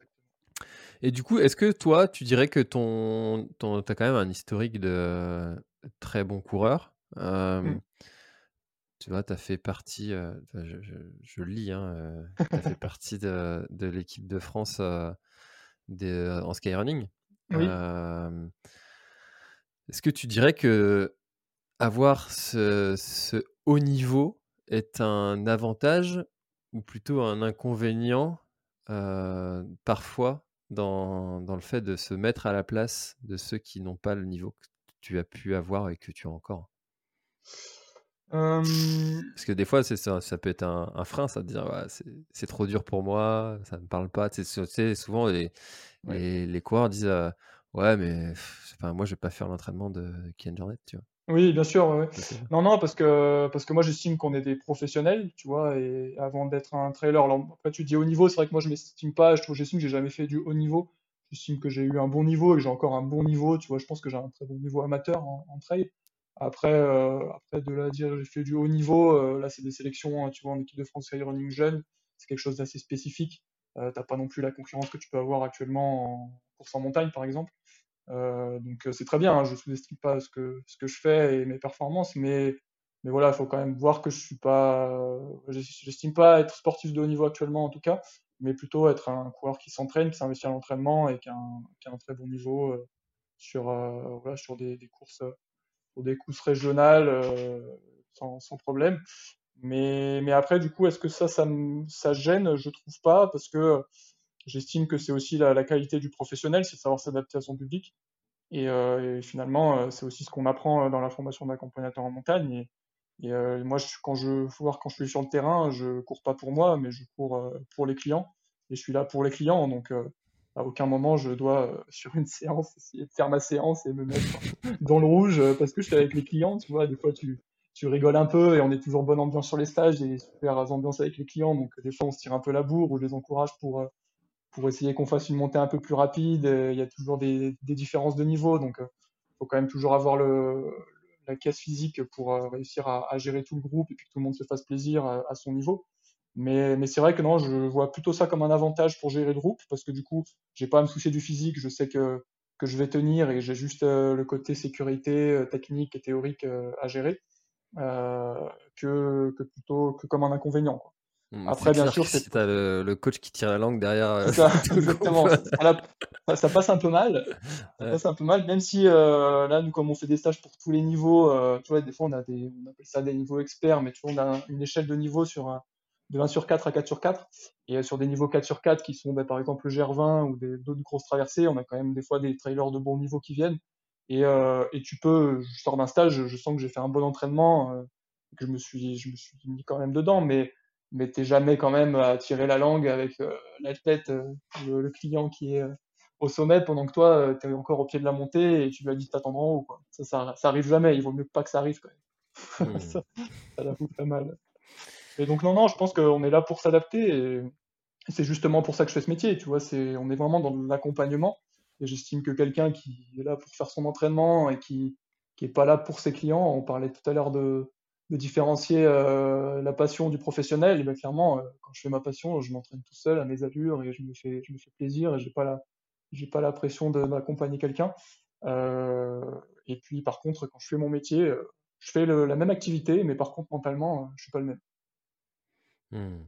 Et du coup, est-ce que toi, tu dirais que ton, ton, t'as quand même un historique de très bon coureur? Euh, Mm. tu vois, tu as fait partie, euh, enfin, je, je, je lis, hein, tu as fait partie de, de l'équipe de France euh, des- en skyrunning. Oui. Euh, est-ce que tu dirais que avoir ce, ce haut niveau est un avantage ou plutôt un inconvénient euh, parfois dans, dans le fait de se mettre à la place de ceux qui n'ont pas le niveau que tu as pu avoir et que tu as encore? Euh, Parce que des fois, c'est ça, ça peut être un, un frein, ça, de dire ouais, c'est, c'est trop dur pour moi, ça ne me parle pas. Tu sais, tu sais, souvent, les, ouais. les, les coureurs disent euh, ouais, mais pff, enfin, moi, je vais pas faire l'entraînement de Kian Jornet, tu vois. Oui, bien sûr. Ouais, ouais. Ça, c'est ça. Non, non, parce que parce que moi j'estime qu'on est des professionnels, tu vois, et avant d'être un trailer. Alors, après tu dis haut niveau, c'est vrai que moi je m'estime pas. Je trouve, j'estime que j'ai jamais fait du haut niveau. J'estime que j'ai eu un bon niveau et que j'ai encore un bon niveau. Tu vois, je pense que j'ai un très bon niveau amateur en, en trail. Après, euh, après de là à dire j'ai fait du haut niveau, euh, là c'est des sélections, hein, tu vois, en équipe de France Skyrunning jeune, c'est quelque chose d'assez spécifique. Euh, t'as pas non plus la concurrence que tu peux avoir actuellement en course en montagne, par exemple. Euh, donc euh, c'est très bien, hein, je sous-estime pas ce que, ce que je fais et mes performances, mais, mais voilà, il faut quand même voir que je suis pas, euh, j'estime pas être sportif de haut niveau actuellement en tout cas, mais plutôt être un coureur qui s'entraîne, qui s'investit à l'entraînement et qui a un, qui a un très bon niveau euh, sur, euh, voilà, sur des, des courses, sur des courses régionales euh, sans, sans problème. Mais, mais après, du coup, est-ce que ça, ça, me- ça gêne? Je trouve pas, parce que j'estime que c'est aussi la, la qualité du professionnel, c'est de savoir s'adapter à son public. Et, euh, et finalement, euh, c'est aussi ce qu'on apprend euh, dans la formation d'accompagnateur en montagne. Et, et, euh, moi, je, quand je faut voir quand je suis sur le terrain, je cours pas pour moi, mais je cours euh, pour les clients. Et je suis là pour les clients, donc euh, à aucun moment je dois euh, sur une séance essayer de faire ma séance et me mettre dans le rouge euh, parce que je suis avec les clients. Tu vois, des fois tu tu rigoles un peu et on est toujours bonne ambiance sur les stages et super ambiance avec les clients. Donc des fois on se tire un peu la bourre ou je les encourage pour euh, pour essayer qu'on fasse une montée un peu plus rapide. Il y a toujours des, des différences de niveau, donc il faut quand même toujours avoir le, la caisse physique pour euh, réussir à, à, gérer tout le groupe et puis que tout le monde se fasse plaisir à, à son niveau. Mais, mais c'est vrai que non, je vois plutôt ça comme un avantage pour gérer le groupe parce que du coup, j'ai pas à me soucier du physique, je sais que, que je vais tenir et j'ai juste euh, le côté sécurité, euh, technique et théorique euh, à gérer euh, que, que plutôt que comme un inconvénient, quoi. Mmh, c'est Après, bien clair sûr, que c'est si t'as le, le coach qui tire la langue derrière euh, c'est ça, tout le exactement. groupe. Ça, ça la- ça- ça passe un peu mal. Ça Ouais. passe un peu mal, même si euh, là, nous, comme on fait des stages pour tous les niveaux, euh, tu vois, des fois, on a des, on appelle ça des niveaux experts, mais tu vois, on a un- une échelle de niveau sur un, de un sur quatre à quatre sur quatre. Et euh, sur des niveaux quatre sur quatre qui sont, bah, par exemple, le G R vingt ou des- d'autres grosses traversées, on a quand même des fois des trailers de bon niveau qui viennent. Et, euh, et tu peux, je sors d'un stage, je, je sens que j'ai fait un bon entraînement, euh, que je me suis, je me suis mis quand même dedans, mais, mais t'es jamais quand même à tirer la langue avec euh, l'athlète, euh, le, le client qui est, euh, au sommet pendant que toi, tu es encore au pied de la montée et tu lui as dit de t'attendre en haut, quoi. Ça, ça, ça arrive jamais. Il vaut mieux pas que ça arrive, quand même. Hmm. ça, ça la fout très mal. Et donc, non, non, je pense qu'on est là pour s'adapter et c'est justement pour ça que je fais ce métier, tu vois. C'est, on est vraiment dans l'accompagnement et j'estime que quelqu'un qui est là pour faire son entraînement et qui, qui est pas là pour ses clients, on parlait tout à l'heure de, de différencier euh, la passion du professionnel. Et bien, clairement, euh, quand je fais ma passion, je m'entraîne tout seul à mes allures et je me fais, je me fais plaisir et j'ai pas la, j'ai pas la pression de m'accompagner quelqu'un. Euh, et puis, par contre, quand je fais mon métier, euh, je fais le- la même activité, mais par contre, mentalement, euh, je suis pas le même. Hmm.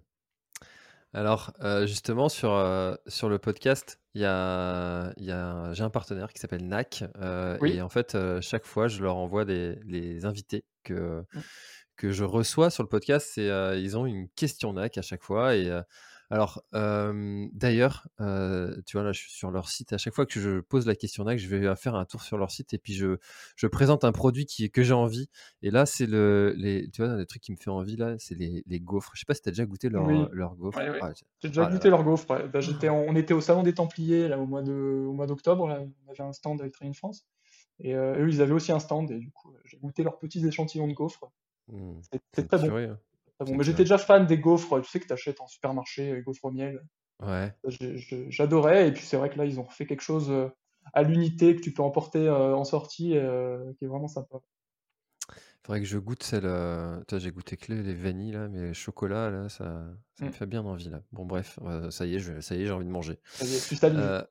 Alors, euh, justement, sur, euh, sur le podcast, il y a, il y a, j'ai un partenaire qui s'appelle N A C. Euh, et Oui. en fait, euh, chaque fois, je leur envoie des, les invités que, Mm. que je reçois sur le podcast. C'est, euh, ils ont une question N A C à chaque fois. Et euh, alors, euh, d'ailleurs, euh, tu vois, là, je suis sur leur site. À chaque fois que je pose la question N A C, je vais faire un tour sur leur site et puis je, je présente un produit qui, que j'ai envie. Et là, c'est le, les, tu vois, le truc qui me fait envie, là, c'est les, les gaufres. Je sais pas si tu as déjà goûté leur, Oui. leur gaufre. Ouais, ouais. Ah, c'est- J'ai déjà ah là goûté là. leur gaufre. Ouais. Bah, j'étais en- on était au Salon des Templiers là, au mois de, au mois d'octobre. Là. On avait un stand avec Train France. Et euh, eux, ils avaient aussi un stand. Et du coup, euh, j'ai goûté leurs petits échantillons de gaufres. Hmm, C'est c'est c'est une très bon. tuerie, hein. Très C'est bon. une Mais j'étais tuerie. déjà fan des gaufres. Tu sais que tu achètes en supermarché, les gaufres au miel. Ouais. J'ai- j'ai- J'adorais. Et puis c'est vrai que là, ils ont fait quelque chose euh, à l'unité que tu peux emporter euh, en sortie, euh, qui est vraiment sympa. Faudrait que je goûte celle. Euh... toi, j'ai goûté que les, les vanilles, là, mais les chocolats, là, ça, ça me Mm. fait bien envie, là. Bon, bref, euh, ça y est, je, ça y est, j'ai envie de manger. Ça y est, tu salives. Euh,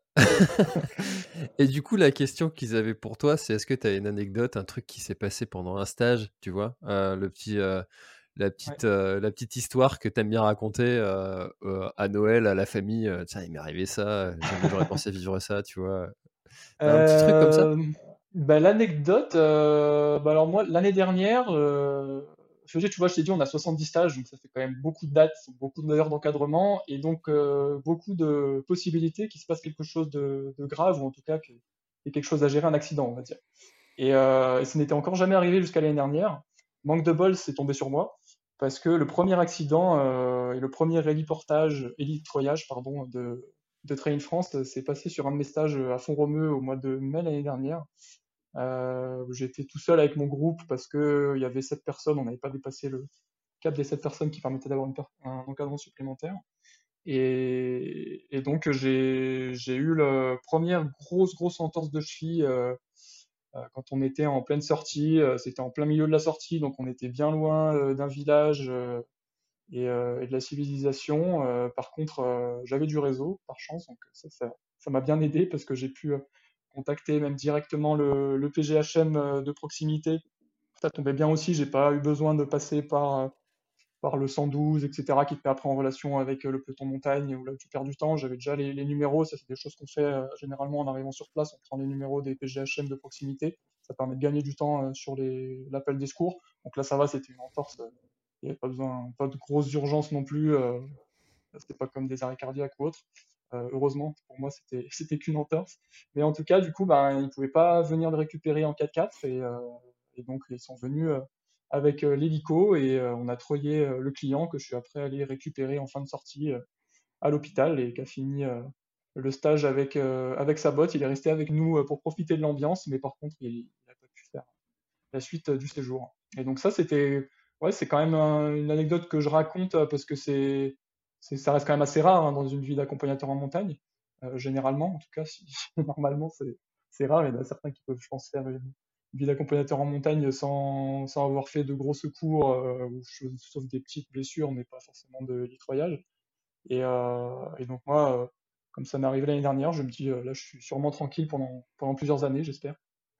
Et du coup, la question qu'ils avaient pour toi, c'est est-ce que tu as une anecdote, un truc qui s'est passé pendant un stage, tu vois, euh, le petit, euh, la Ouais. petite, euh, la petite histoire que t'aimes bien raconter euh, euh, à Noël, à la famille. euh, Tiens, il m'est arrivé ça, euh, jamais j'aurais pensé vivre ça, tu vois. T'as un petit truc comme ça? Euh, bah, l'anecdote, euh, bah, alors moi, l'année dernière, euh, F E G, tu vois, je t'ai dit, on a soixante-dix stages, donc ça fait quand même beaucoup de dates, beaucoup d'heures d'encadrement, et donc euh, beaucoup de possibilités qu'il se passe quelque chose de, de grave, ou en tout cas qu'il y ait quelque chose à gérer, un accident, on va dire. Et, euh, et ça n'était encore jamais arrivé jusqu'à l'année dernière. Manque de bol, c'est tombé sur moi, parce que le premier accident euh, et le premier héliportage, hélitreuillage, pardon, de, de Train France euh, s'est passé sur un de mes stages à Font-Romeu au mois de mai l'année dernière. Euh, J'étais tout seul avec mon groupe parce que il y avait sept personnes, on n'avait pas dépassé le cap des sept personnes qui permettaient d'avoir une per- un encadrement supplémentaire. Et, et donc j'ai j'ai eu la première grosse grosse entorse de cheville euh, euh, quand on était en pleine sortie. Euh, c'était en plein milieu de la sortie, donc on était bien loin euh, d'un village euh, et, euh, et de la civilisation. Euh, par contre, euh, j'avais du réseau, par chance, donc ça, ça, ça m'a bien aidé parce que j'ai pu euh, contacter même directement le, le P G H M euh, de proximité. Ça tombait bien aussi, j'ai pas eu besoin de passer par, euh, par le cent douze, et cetera, qui te met après en relation avec euh, le peloton montagne, où là tu perds du temps. J'avais déjà les, les numéros, ça c'est des choses qu'on fait euh, généralement en arrivant sur place, on prend les numéros des P G H M de proximité. Ça permet de gagner du temps euh, sur les- l'appel des secours. Donc là ça va, c'était une entorse, euh, il n'y avait pas besoin, pas de grosses urgences non plus. Euh, c'était pas comme des arrêts cardiaques ou autres. Euh, heureusement, pour moi, c'était c'était qu'une entorse. Mais en tout cas, du coup, ben, ils pouvaient pas venir le récupérer en quatre-quatre et, euh, et donc ils sont venus euh, avec euh, l'hélico et euh, on a treuillé euh, le client que je suis après allé récupérer en fin de sortie euh, à l'hôpital et qui a fini euh, le stage avec euh, avec sa botte. Il est resté avec nous euh, pour profiter de l'ambiance, mais par contre, il n'a pas pu faire la suite euh, du séjour. Et donc ça, c'était, ouais, c'est quand même un- une anecdote que je raconte euh, parce que c'est, c'est, ça reste quand même assez rare hein, dans une vie d'accompagnateur en montagne. Euh, généralement, en tout cas, si, normalement, c'est, c'est rare. Il y en a certains qui peuvent, je pense, faire une, une vie d'accompagnateur en montagne sans, sans avoir fait de gros secours, euh, ou chose- sauf des petites blessures, mais pas forcément de litroyage. Et, euh, et donc moi, euh, comme ça m'est arrivé l'année dernière, je me dis, euh, là, je suis sûrement tranquille pendant, pendant plusieurs années, j'espère.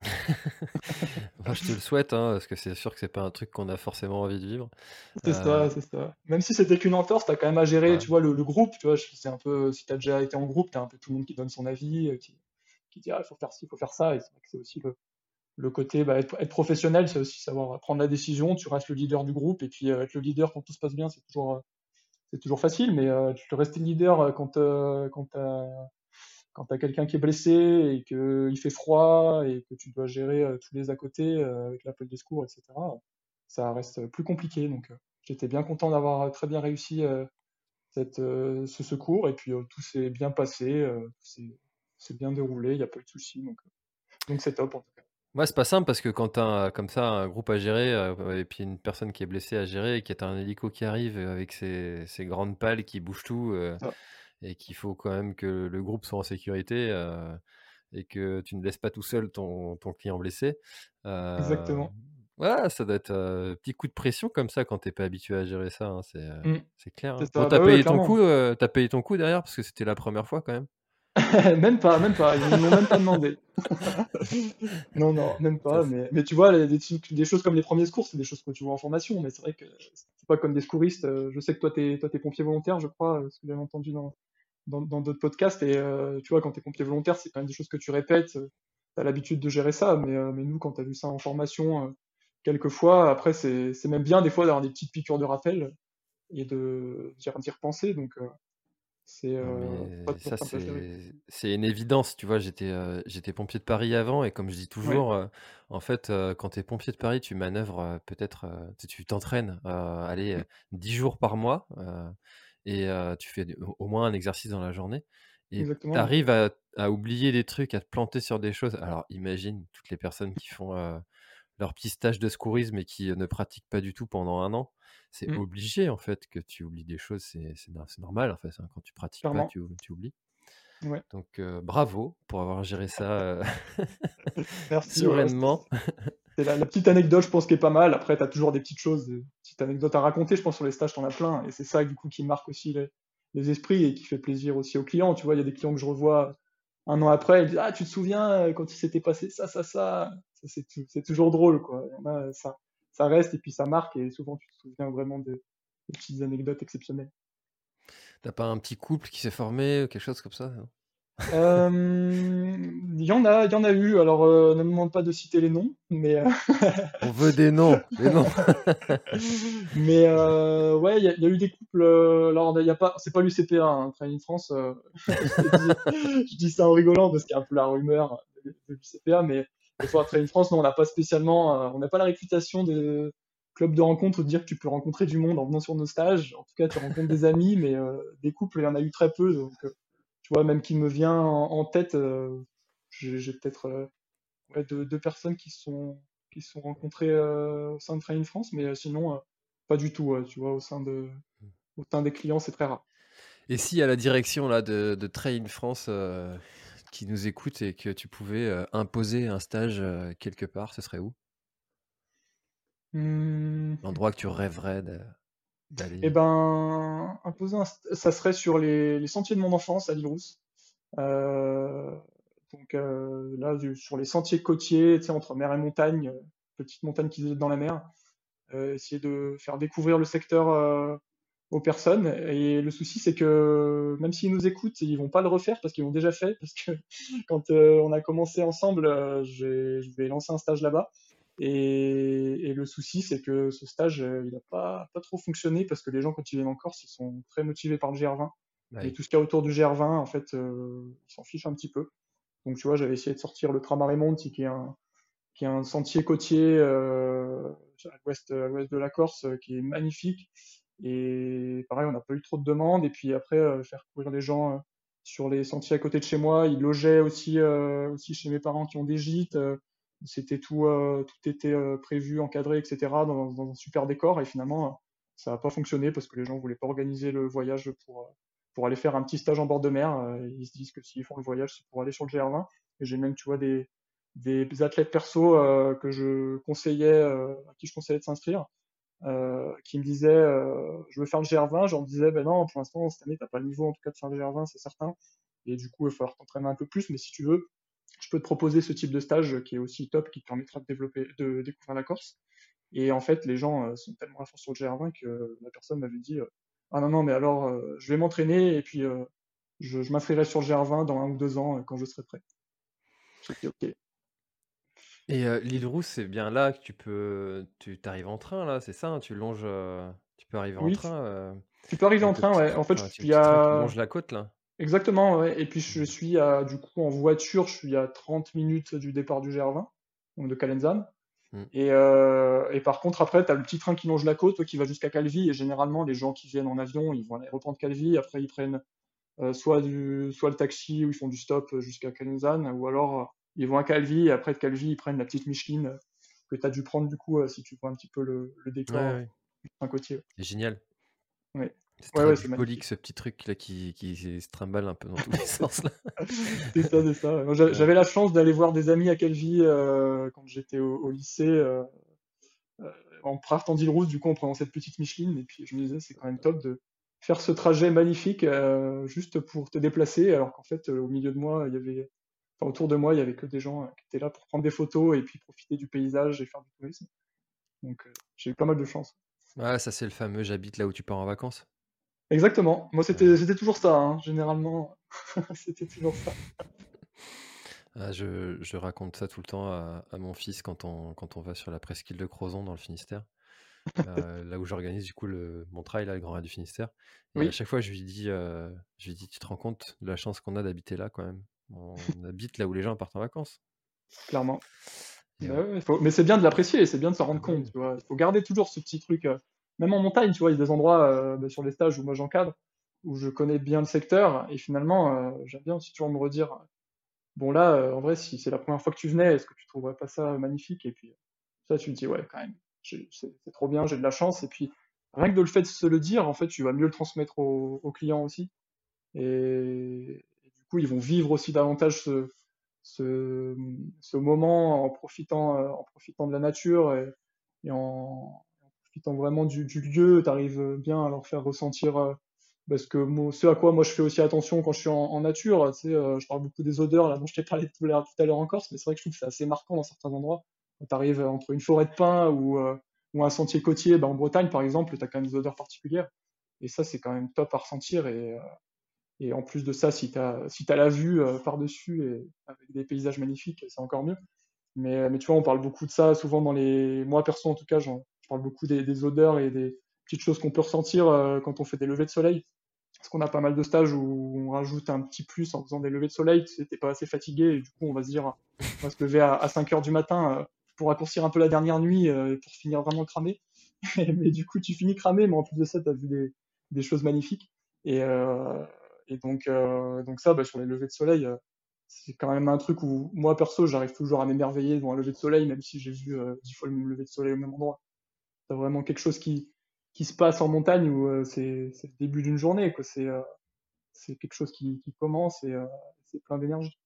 Enfin, je te le souhaite, hein, parce que c'est sûr que c'est pas un truc qu'on a forcément envie de vivre. C'est Euh, ça, c'est ça. Même si c'était qu'une entorse, t'as quand même à gérer, ouais. tu vois, le, le groupe, tu vois, je- c'est un peu, si t'as déjà été en groupe, t'as un peu tout le monde qui donne son avis, euh, qui, qui dit, ah, il faut faire ci, il faut faire ça, et c'est vrai que c'est aussi le, le côté, bah, être, être professionnel, c'est aussi savoir prendre la décision, tu restes le leader du groupe, et puis euh, être le leader quand tout se passe bien, c'est toujours, euh, c'est toujours facile, mais euh, tu peux rester le leader euh, quand, euh, quand t'as, quand t'as quelqu'un qui est blessé, et qu'il fait froid, et que tu dois gérer euh, tous les à côté, euh, avec l'appel des secours, et cetera, ça reste plus compliqué, donc euh, j'étais bien content d'avoir très bien réussi euh, cette, euh, ce secours, et puis euh, tout s'est bien passé, euh, tout s'est s'est bien déroulé, il n'y a pas eu de soucis, donc euh, donc c'est top en tout cas. Ouais, c'est pas simple parce que quand t'as un- comme ça un groupe à gérer euh, et puis une personne qui est blessée à gérer et qu'il y a un hélico qui arrive avec ses, ses grandes pales qui bougent tout euh, Ça, et qu'il faut quand même que le groupe soit en sécurité euh, et que tu ne laisses pas tout seul ton, ton client blessé. Euh, exactement. ouais, ça doit être un petit coup de pression comme ça quand t'es pas habitué à gérer ça, hein, c'est euh, Mm, c'est clair. Hein. c'est Bon, ça, t'as bah ouais, payé ton clairement. coup, euh, t'as payé ton coup derrière parce que c'était la première fois quand même. Même pas, même pas, ils m'ont même pas demandé. Non, non, même Ça, pas, mais, mais tu vois, les- des, trucs- des choses comme les premiers secours, c'est des choses que tu vois en formation, mais c'est vrai que c'est pas comme des secouristes. euh, Je sais que toi, t'es, toi, t'es pompier volontaire, je crois, euh, ce que j'avais entendu dans, dans, dans d'autres podcasts, et euh, tu vois, quand t'es pompier volontaire, c'est quand même des choses que tu répètes, euh, t'as l'habitude de gérer ça, mais, euh, mais nous, quand t'as vu ça en formation, euh, quelques fois, après, c'est, c'est même bien, des fois, d'avoir des petites piqûres de rappel, et de d'y d'y repenser, donc euh, c'est Non, euh, pas mais toujours ça, simple à gérer. c'est c'est une évidence, tu vois. J'étais euh, j'étais pompier de Paris avant, et comme je dis Ouais. toujours, euh, en fait, euh, quand tu es pompier de Paris, tu manœuvres euh, peut-être, euh, tu tu t'entraînes, euh, allez, euh, Mm, dix jours par mois, euh, et euh, tu fais au au moins un exercice dans la journée, et tu exactement, ouais. arrives à, à oublier des trucs, à te planter sur des choses. Alors, imagine toutes les personnes qui font euh, leur petit stage de secourisme et qui euh, ne pratiquent pas du tout pendant un an. C'est Mm, obligé, en fait, que tu oublies des choses. C'est c'est no- c'est normal, en fait, hein. Quand tu pratiques pas, clairement. tu, tu oublies. Ouais. Donc, euh, bravo pour avoir géré ça euh, Merci, ouais, ouais, c'était sereinement. c'était la, la petite anecdote, je pense, qui est pas mal. Après, t'as toujours des petites choses, des petites anecdotes à raconter, je pense, sur les stages, t'en as plein. Et c'est ça, du coup, qui marque aussi les, les esprits et qui fait plaisir aussi aux clients. Tu vois, il y a des clients que je revois un an après, ils disent, ah, tu te souviens euh, quand il s'était passé ça, ça, ça. Ça, c'est tou- c'est toujours drôle, quoi. Il y en a, ça, ça reste et puis ça marque et souvent, tu te souviens vraiment de- des petites anecdotes exceptionnelles. T'as pas un petit couple qui s'est formé ou quelque chose comme ça, non? Euh, Il y en a, il y en a eu. Alors, euh, ne me demande pas de citer les noms, mais euh, On veut des noms, des noms. mais euh, ouais, il y, a il y a eu des couples. Euh, alors, il y a pas, c'est pas l'U C P A, hein, Training France. Euh, je te dis, je dis ça en rigolant parce qu'il y a un peu la rumeur de, de l'U C P A, mais des fois, à Training France, non, on n'a pas spécialement, euh, on n'a pas la réputation de club de rencontre de dire que tu peux rencontrer du monde en venant sur nos stages. En tout cas, tu rencontres des amis, mais euh, des couples, il y en a eu très peu. Donc, euh, tu vois, même qui me vient en, en tête, euh, j'ai j'ai peut-être euh, ouais, deux, deux personnes qui se sont, qui se sont rencontrées euh, au sein de Training France, mais euh, sinon, euh, pas du tout, ouais, tu vois, au sein de, au sein des clients, c'est très rare. Et si à la direction là de, de Train France euh, qui nous écoute et que tu pouvais euh, imposer un stage euh, quelque part, ce serait où? Hmm, L'endroit que tu rêverais de- eh d'aller? ben, imposer un st- ça serait sur les, les sentiers de mon enfance à l'Île-Rousse. Euh, donc euh, là, du- sur les sentiers côtiers, tu sais, entre mer et montagne, euh, petite montagne qui se dans la mer, euh, essayer de faire découvrir le secteur euh, aux personnes. Et le souci, c'est que même s'ils nous écoutent, ils vont pas le refaire parce qu'ils l'ont déjà fait. Parce que quand euh, on a commencé ensemble, euh, j'ai- je vais lancer un stage là-bas. Et, et le souci, c'est que ce stage, euh, il n'a pas, pas trop fonctionné parce que les gens, quand ils viennent en Corse, ils sont très motivés par le G R vingt. Et Oui. tout ce qu'il y a autour du G R vingt, en fait, euh, ils s'en fichent un petit peu. Donc, tu vois, j'avais essayé de sortir le Tramarimonti, qui est un, qui est un sentier côtier euh, à l'ouest, à l'ouest de la Corse, euh, qui est magnifique. Et pareil, on n'a pas eu trop de demandes. Et puis après, euh, faire courir les gens euh, sur les sentiers à côté de chez moi. Ils logeaient aussi, euh, aussi chez mes parents qui ont des gîtes. Euh, c'était tout, euh, tout était euh, prévu, encadré, et cetera, dans, dans un super décor. Et finalement, euh, ça n'a pas fonctionné parce que les gens voulaient pas organiser le voyage pour, euh, pour aller faire un petit stage en bord de mer. Euh, ils se disent que s'ils font le voyage, c'est pour aller sur le G R vingt. Et j'ai même, tu vois, des, des athlètes perso euh, que je conseillais, euh, à qui je conseillais de s'inscrire, euh, qui me disaient euh, je veux faire le G R vingt, j'en disais ben non, pour l'instant cette année t'as pas le niveau en tout cas de faire le G R vingt, c'est certain, et du coup il va falloir t'entraîner un peu plus, mais si tu veux, je peux te proposer ce type de stage qui est aussi top, qui te permettra de développer, de découvrir la Corse. Et en fait, les gens euh, sont tellement à fond sur le G R vingt que la personne m'avait dit euh, ah non, non, mais alors euh, je vais m'entraîner et puis euh, je, je m'inscrirai sur le G R vingt dans un ou deux ans euh, quand je serai prêt. J'ai dit ok. Et euh, l'île Rousse, c'est bien là que tu peux. Tu t'arrives en train, là, c'est ça, hein, tu longes. euh, Tu peux arriver en Oui, tu, train euh, tu peux arriver en avec le train, petit, ouais. tr- En fait, je ouais, c'est le suis petit train qui longe à. la côte, là. Exactement, ouais. Et puis je Mhm. suis à, du coup, en voiture, je suis à trente minutes du départ du G R vingt, donc de Calenzane. Mhm. Et, euh, et par contre, après, tu as le petit train qui longe la côte, qui va jusqu'à Calvi. Et généralement, les gens qui viennent en avion, ils vont aller reprendre Calvi. Après, ils prennent euh, soit, du, soit le taxi, où ils font du stop jusqu'à Calenzane, ou alors euh, ils vont à Calvi. Et après de Calvi, ils prennent la petite Micheline euh, que tu as dû prendre, du coup, euh, si tu vois un petit peu le, le Ouais, décor euh, ouais, du train côtier. c'est génial. Ouais, C'est ouais, très ouais, c'est bucolique, magnifique. ce petit truc là qui, qui se trimballe un peu dans tous les sens là. C'est ça, c'est ça. Moi, j'a- Ouais. j'avais la chance d'aller voir des amis à Calvi euh, quand j'étais au, au lycée. Euh, euh, en partant d'Île-Rousse, du coup, en prenant cette petite Micheline. Et puis, je me disais, c'est quand même top de faire ce trajet magnifique euh, juste pour te déplacer, alors qu'en fait, euh, au milieu de moi, il y avait, enfin, autour de moi, il y avait que des gens euh, qui étaient là pour prendre des photos et puis profiter du paysage et faire du tourisme. Donc, euh, j'ai eu pas mal de chance. Ouais, ça c'est le fameux j'habite là où tu pars en vacances. Exactement. Moi, Ouais. c'était, c'était toujours ça, hein. Généralement, c'était toujours ça. Ah, je, je raconte ça tout le temps à, à mon fils quand on, quand on va sur la presqu'île de Crozon dans le Finistère, euh, là où j'organise du coup le, mon trail, là, le Grand Raid du Finistère. Et à Oui, chaque fois, je lui dis, euh, je lui dis, tu te rends compte de la chance qu'on a d'habiter là quand même. On habite là où les gens partent en vacances. clairement. Et Bah ouais. ouais, faut- Mais c'est bien de l'apprécier, c'est bien de s'en Ah rendre bah compte, oui. tu vois. Il faut garder toujours ce petit truc, euh, même en montagne, tu vois, il y a des endroits euh, bah, sur les stages où moi j'encadre, où je connais bien le secteur, et finalement, euh, j'aime bien aussi toujours me redire, bon là, euh, en vrai, si c'est la première fois que tu venais, est-ce que tu trouverais pas ça magnifique? Et puis ça, tu te dis, ouais, quand même, j'ai- c'est c'est trop bien, j'ai de la chance, et puis rien que de le fait de se le dire, en fait, tu vas mieux le transmettre aux, aux clients aussi, et, et du coup, ils vont vivre aussi davantage ce, ce, ce moment en profitant, euh, en profitant de la nature et, et en, en profitant vraiment du, du lieu. Tu arrives bien à leur faire ressentir euh, parce que moi, ce à quoi moi je fais aussi attention quand je suis en, en nature. Tu sais, euh, je parle beaucoup des odeurs là dont je t'ai parlé tout à l'heure tout à l'heure en Corse, mais c'est vrai que je trouve que c'est assez marquant dans certains endroits. Quand tu arrives entre une forêt de pins ou, euh, ou un sentier côtier, ben, en Bretagne par exemple, tu as quand même des odeurs particulières. Et ça, c'est quand même top à ressentir. Et, euh, et en plus de ça, si tu as, si t'as la vue euh, par-dessus et avec des paysages magnifiques, c'est encore mieux. Mais, mais tu vois, on parle beaucoup de ça souvent dans les. Moi, perso, en tout cas, j'en- je parle beaucoup des, des odeurs et des petites choses qu'on peut ressentir euh, quand on fait des levées de soleil. Parce qu'on a pas mal de stages où on rajoute un petit plus en faisant des levées de soleil. Tu sais, t'es pas assez fatigué et du coup, on va se dire, on va se lever à, à cinq heures du matin euh, pour raccourcir un peu la dernière nuit euh, et pour finir vraiment cramé. Mais du coup, tu finis cramé, mais en plus de ça, tu as vu des, des choses magnifiques. Et, euh, et donc, euh, donc ça, bah, sur les levées de soleil, euh, c'est quand même un truc où moi, perso, j'arrive toujours à m'émerveiller devant un lever de soleil, même si j'ai vu euh, dix fois le même lever de soleil au même endroit. C'est vraiment quelque chose qui, qui se passe en montagne où euh, c'est c'est le début d'une journée, quoi. C'est euh, c'est quelque chose qui, qui commence et euh, c'est plein d'énergie.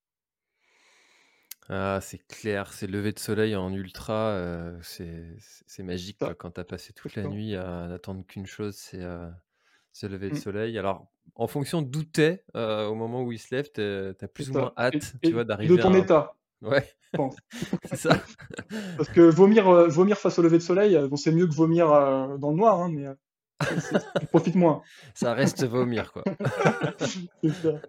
Ah, c'est clair, ces levées de soleil en ultra, euh, c'est c'est- c'est magique quoi. Ça, Quand t'as passé toute la exactement. nuit à n'attendre qu'une chose, c'est euh, ce lever de Mm, soleil. Alors, en fonction d'où t'es, euh, au moment où il se lève, t'es- t'as c'est plus ou moins ça. Et, hâte, tu vois, et, et de d'arriver à ton un. état, Ouais, je pense. c'est ça. Parce que vomir, euh, vomir face au lever de soleil, euh, bon, c'est mieux que vomir euh, dans le noir, hein, mais euh, c'est, c'est- tu profites moins. Ça reste vomir, quoi. C'est ça.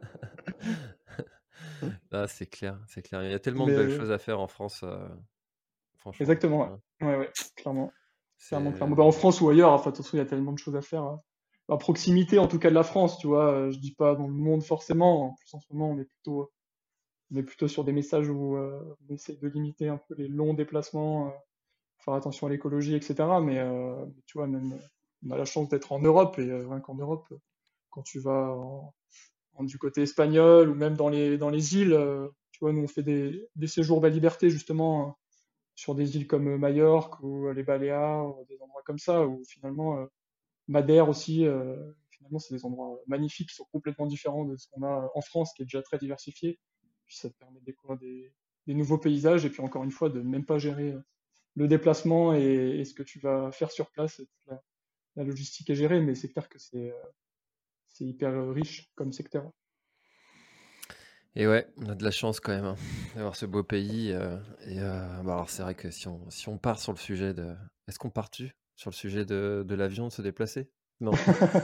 Ah, c'est clair, c'est clair. Il y a tellement de Mais belles euh, choses à faire en France, euh, franchement. exactement, ouais. Hein. Ouais, ouais, clairement. Clairement, clairement. Bah, C'est. en France ou ailleurs, enfin, de toute façon, il y a tellement de choses à faire. hein. À proximité, en tout cas, de la France, tu vois. euh, Je dis pas dans le monde forcément. En plus, en ce moment, on est plutôt, on est plutôt sur des messages où euh, on essaie de limiter un peu les longs déplacements, euh, faire attention à l'écologie, et cetera. Mais euh, tu vois, même, euh, on a la chance d'être en Europe et euh, rien qu'en Europe, euh, quand tu vas en- en- du côté espagnol ou même dans les, dans les îles, euh, tu vois, nous, on fait des, des séjours belle liberté, justement, euh, sur des îles comme euh, Majorque ou euh, les Baléares, ou des endroits comme ça, où finalement, euh, Madère aussi, euh, finalement, c'est des endroits magnifiques qui sont complètement différents de ce qu'on a en France, qui est déjà très diversifié. Puis ça te permet de découvrir des, des nouveaux paysages et puis encore une fois, de même pas gérer euh, le déplacement et, et ce que tu vas faire sur place. Toute La, la logistique est gérée, mais c'est clair que c'est euh, c'est hyper riche comme secteur. Et ouais, on a de la chance quand même hein, d'avoir ce beau pays. euh, et euh, bah alors c'est vrai que si on, si on part sur le sujet de... Est-ce qu'on part-tu sur le sujet de, de l'avion, de se déplacer? Non.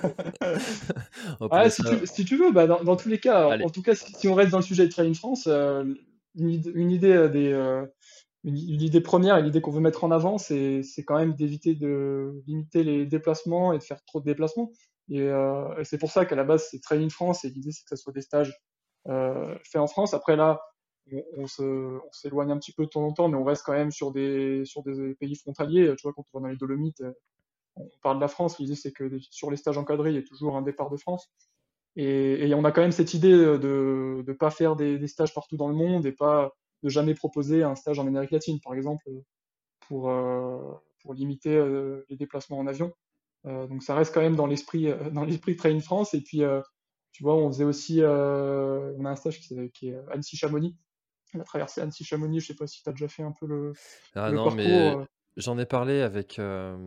On Ah, pourrait si ça... tu, si tu veux, bah, dans, dans tous les cas, en, Allez. en tout cas, si, si on reste dans le sujet de Train France, euh, une, id- une idée euh, des, euh, une, une idée première et l'idée qu'on veut mettre en avant, c'est, c'est quand même d'éviter de limiter les déplacements et de faire trop de déplacements. Et, euh, et c'est pour ça qu'à la base, c'est Train France et l'idée, c'est que ce soit des stages euh, faits en France. Après, là, on, on se, on s'éloigne un petit peu de temps en temps, mais on reste quand même sur des, sur des pays frontaliers. Tu vois, quand on va dans les Dolomites, euh, on parle de la France. L'idée, c'est que sur les stages encadrés, il y a toujours un départ de France. Et, et on a quand même cette idée de ne pas faire des, des stages partout dans le monde et pas de jamais proposer un stage en Amérique latine, par exemple, pour, euh, pour limiter euh, les déplacements en avion. Euh, donc ça reste quand même dans l'esprit euh, dans l'esprit Train France. Et puis, euh, tu vois, on faisait aussi, euh, on a un stage qui, qui est Annecy-Chamonix. On a traversé Annecy-Chamonix. Je sais pas si tu as déjà fait un peu le, Ah le non, parcours. mais euh. j'en ai parlé avec... euh,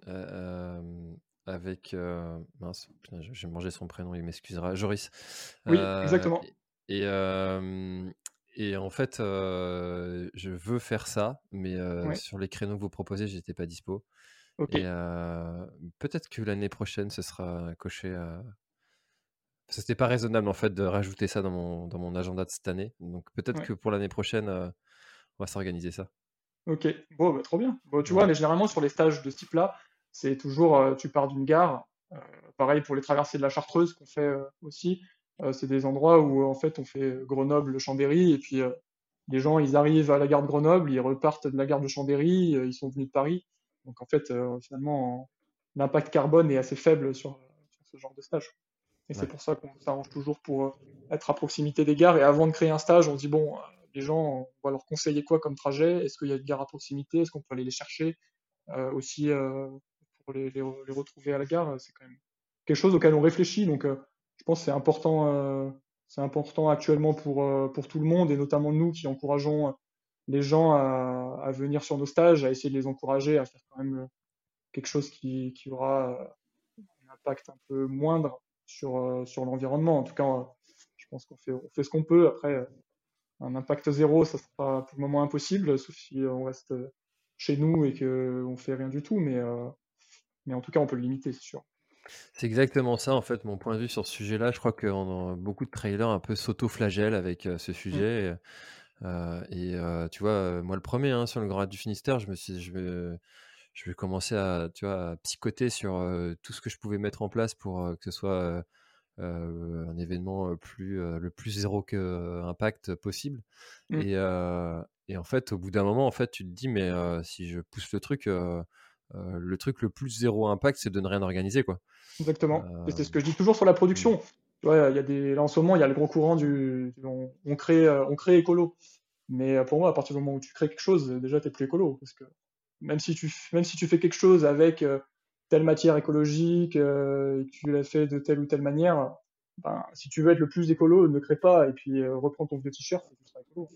euh, avec... euh, mince, putain, j'ai mangé son prénom, il m'excusera. Joris. Oui, Euh, exactement. et, et, euh, et en fait, euh, je veux faire ça, mais euh, Ouais, sur les créneaux que vous proposez, j'étais pas dispo. ok. Et euh, peut-être que l'année prochaine, ce sera coché à... C'était pas raisonnable en fait de rajouter ça dans mon, dans mon agenda de cette année. Donc peut-être Ouais. que pour l'année prochaine, euh, on va s'organiser ça. Ok, bon, bah, trop bien. Bon, tu vois, Ouais. mais généralement sur les stages de ce type-là, c'est toujours, euh, tu pars d'une gare. euh, Pareil pour les traversées de la Chartreuse qu'on fait euh, aussi. Euh, c'est des endroits où en fait on fait Grenoble, Chambéry, et puis euh, les gens ils arrivent à la gare de Grenoble, ils repartent de la gare de Chambéry, euh, ils sont venus de Paris. Donc en fait, euh, finalement, en- l'impact carbone est assez faible sur, sur ce genre de stage. Et c'est Ouais. pour ça qu'on s'arrange toujours pour euh, être à proximité des gares. Et avant de créer un stage, on se dit, bon, euh, les gens, on va leur conseiller quoi comme trajet? Est-ce qu'il y a une gare à proximité? Est-ce qu'on peut aller les chercher? Euh, aussi, euh, pour les, les, les retrouver à la gare, c'est quand même quelque chose auquel on réfléchit. Donc, euh, je pense que c'est important, euh, c'est important actuellement pour, euh, pour tout le monde, et notamment nous qui encourageons les gens à, à venir sur nos stages, à essayer de les encourager à faire quand même euh, quelque chose qui, qui aura euh, un impact un peu moindre sur, euh, sur l'environnement. En tout cas, euh, je pense qu'on fait, on fait ce qu'on peut. Après, euh, un impact zéro, ça sera pour le moment impossible, sauf si on reste euh, chez nous et qu'on fait rien du tout. Mais, euh, mais en tout cas, on peut le limiter, c'est sûr. C'est exactement ça en fait mon point de vue sur ce sujet-là. Je crois que on a beaucoup de trailers un peu s'auto-flagellent avec euh, ce Mm. sujet. Euh, et euh, tu vois, euh, moi le premier hein, sur le Grand Raid du Finistère, je me suis, je vais, je vais commencer à, tu vois, à psychoter sur euh, tout ce que je pouvais mettre en place pour euh, que ce soit euh, euh, un événement euh, plus, euh, le plus zéro que euh, impact possible. Mm. Et, euh, et en fait, au bout d'un moment, en fait, tu te dis, mais euh, si je pousse le truc, euh, euh, le truc le plus zéro impact, c'est de ne rien organiser, quoi. Exactement. Et Euh, c'est ce que je dis toujours sur la mm. production. Tu vois, il y a des, là, en ce moment, il y a le gros courant du, du- on, on crée, euh, on crée écolo. Mais euh, pour moi, à partir du moment où tu crées quelque chose, euh, déjà, t'es plus écolo. Parce que même si tu, f- même si tu fais quelque chose avec euh, telle matière écologique, euh, et que tu l'as fait de telle ou telle manière, ben, si tu veux être le plus écolo, ne crée pas et puis euh, reprends ton vieux t-shirt, et tu seras écolo.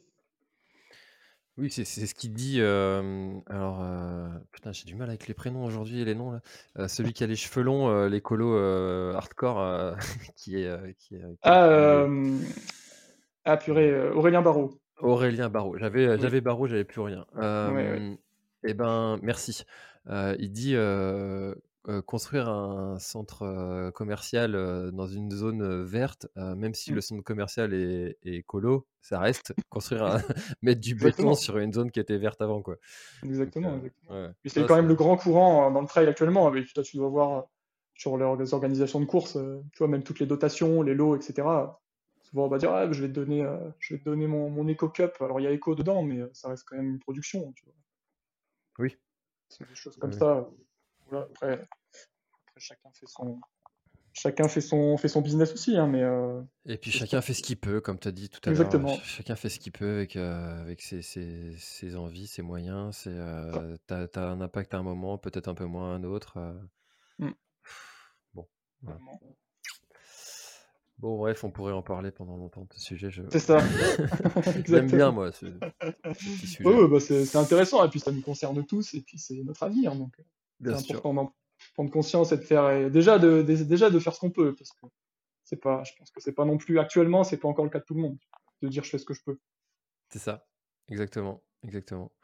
Oui, c'est c'est ce qu'il dit. euh, alors, euh, putain, j'ai du mal avec les prénoms aujourd'hui et les noms là. Euh, celui qui a les cheveux longs, euh, l'écolo euh, hardcore, euh, qui est, euh, qui est, qui est- Ah, qui est- euh, ah purée, euh, Aurélien Barraud. Aurélien Barraud. J'avais, Oui, j'avais Barraud, j'avais plus rien. ouais, ouais. Euh, eh ben, merci. Euh, il dit euh, euh, construire un centre euh, commercial euh, dans une zone euh, verte, euh, même si Mm. le centre commercial est, est écolo, ça reste construire un- mettre du béton Exactement. sur une zone qui était verte avant, quoi. Donc, Exactement, euh, exactement. ouais, Mais c'est ça, quand même c'est. le grand courant euh, dans le trail actuellement. Avec, toi, tu dois voir euh, sur leurs- les organisations de courses, euh, tu vois, même toutes les dotations, les lots, et cetera. Souvent, on va dire, ah, je vais te donner, euh, je vais te donner mon, mon Eco Cup. Alors, il y a Eco dedans, mais euh, ça reste quand même une production, tu vois. Oui, C'est des choses oui, comme oui. ça. Voilà, après, après, chacun fait son, chacun fait son, fait son business aussi, hein, mais euh, Et puis c'est chacun sûr. fait ce qu'il peut, comme tu as dit tout à l'heure. euh, ch- Exactement. Chacun fait ce qu'il peut avec, euh, avec ses, ses- ses envies, ses moyens. C'est, Ça. euh, t'as, t'as un impact à un moment, peut-être un peu moins à un autre. euh, Mm, Bon, voilà. clairement. Bon, bref, on pourrait en parler pendant longtemps de ce sujet. Je... C'est ça. J'aime bien, Exactement. moi, ce, ce petit Ouais, sujet. ouais, bah c'est c'est intéressant, et puis ça nous concerne tous, et puis c'est notre avenir, donc euh, c'est Bien sûr. important d'en prendre conscience et de faire, et déjà de, de- déjà de faire ce qu'on peut, parce que c'est pas, je pense que c'est pas non plus, actuellement, c'est pas encore le cas de tout le monde. de dire je fais ce que je peux. C'est ça, exactement, exactement.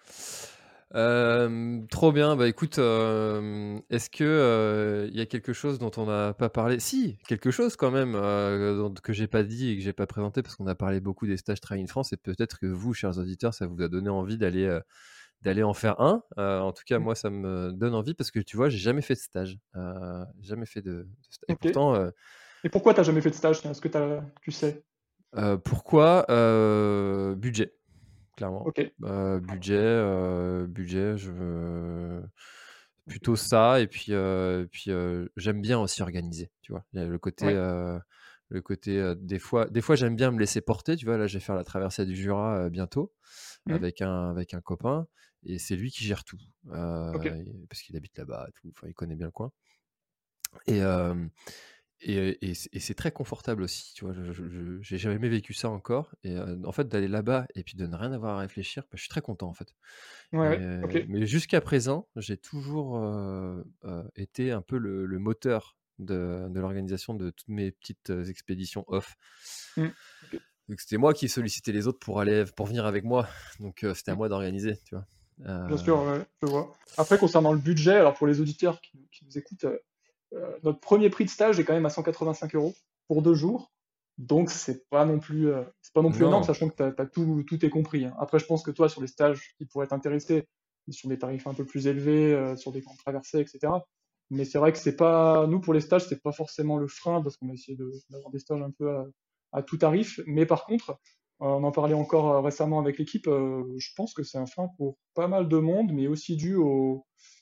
Euh, trop bien, bah écoute, euh, est-ce que euh, y a quelque chose dont on n'a pas parlé? Si, quelque chose quand même euh, dont- que j'ai pas dit et que j'ai pas présenté parce qu'on a parlé beaucoup des stages Train in France et peut-être que vous, chers auditeurs, ça vous a donné envie d'aller euh, d'aller en faire un. Euh, en tout cas, Mm. moi, ça me donne envie parce que tu vois, j'ai jamais fait de stage, euh, jamais fait de, de stage. Et Ok. pourtant, euh, Et pourquoi t'as jamais fait de stage? Est-ce que t'as, tu sais? euh, pourquoi euh, budget? Clairement. Ok. Euh, budget, euh, budget, je veux plutôt ça. Et puis, euh, et puis euh, j'aime bien aussi organiser, tu vois. Il y a le côté, Ouais. euh, le côté euh, des fois, des fois j'aime bien me laisser porter, tu vois. Là, je vais faire la traversée du Jura euh, bientôt Mm. avec un, avec un copain. Et c'est lui qui gère tout. Euh, Ok. parce qu'il habite là-bas, et tout. Enfin, il connaît bien le coin. Et, euh, et, et, c'est- et c'est très confortable aussi, tu vois. Je, je- je- j'ai jamais vécu ça encore. Et euh, en fait, d'aller là-bas et puis de ne rien avoir à réfléchir, bah, je suis très content en fait. Ouais, Et, ouais. euh, Ok. mais jusqu'à présent, j'ai toujours euh, euh, été un peu le, le moteur de, de l'organisation de toutes mes petites euh, expéditions off. Mm. Ok. Donc c'était moi qui sollicitais les autres pour aller, pour venir avec moi. Donc euh, c'était à Mm. moi d'organiser, tu vois. Bien Euh, sûr, ouais, je vois. Après, concernant le budget, alors pour les auditeurs qui, qui nous écoutent, euh, euh, notre premier prix de stage est quand même à cent quatre-vingt-cinq euros pour deux jours. Donc, c'est pas non plus, euh, c'est pas non plus énorme, non, sachant que t'as, t'as tout, tout est compris, hein. Après, je pense que toi, sur les stages qui pourraient t'intéresser, sur des tarifs un peu plus élevés, euh, sur des grandes traversées, et cetera. Mais c'est vrai que c'est pas, nous, pour les stages, c'est pas forcément le frein, parce qu'on a essayé de, d'avoir des stages un peu à, à tout tarif. Mais par contre, euh, on en parlait encore euh, récemment avec l'équipe, euh, je pense que c'est un frein pour pas mal de monde, mais aussi dû au,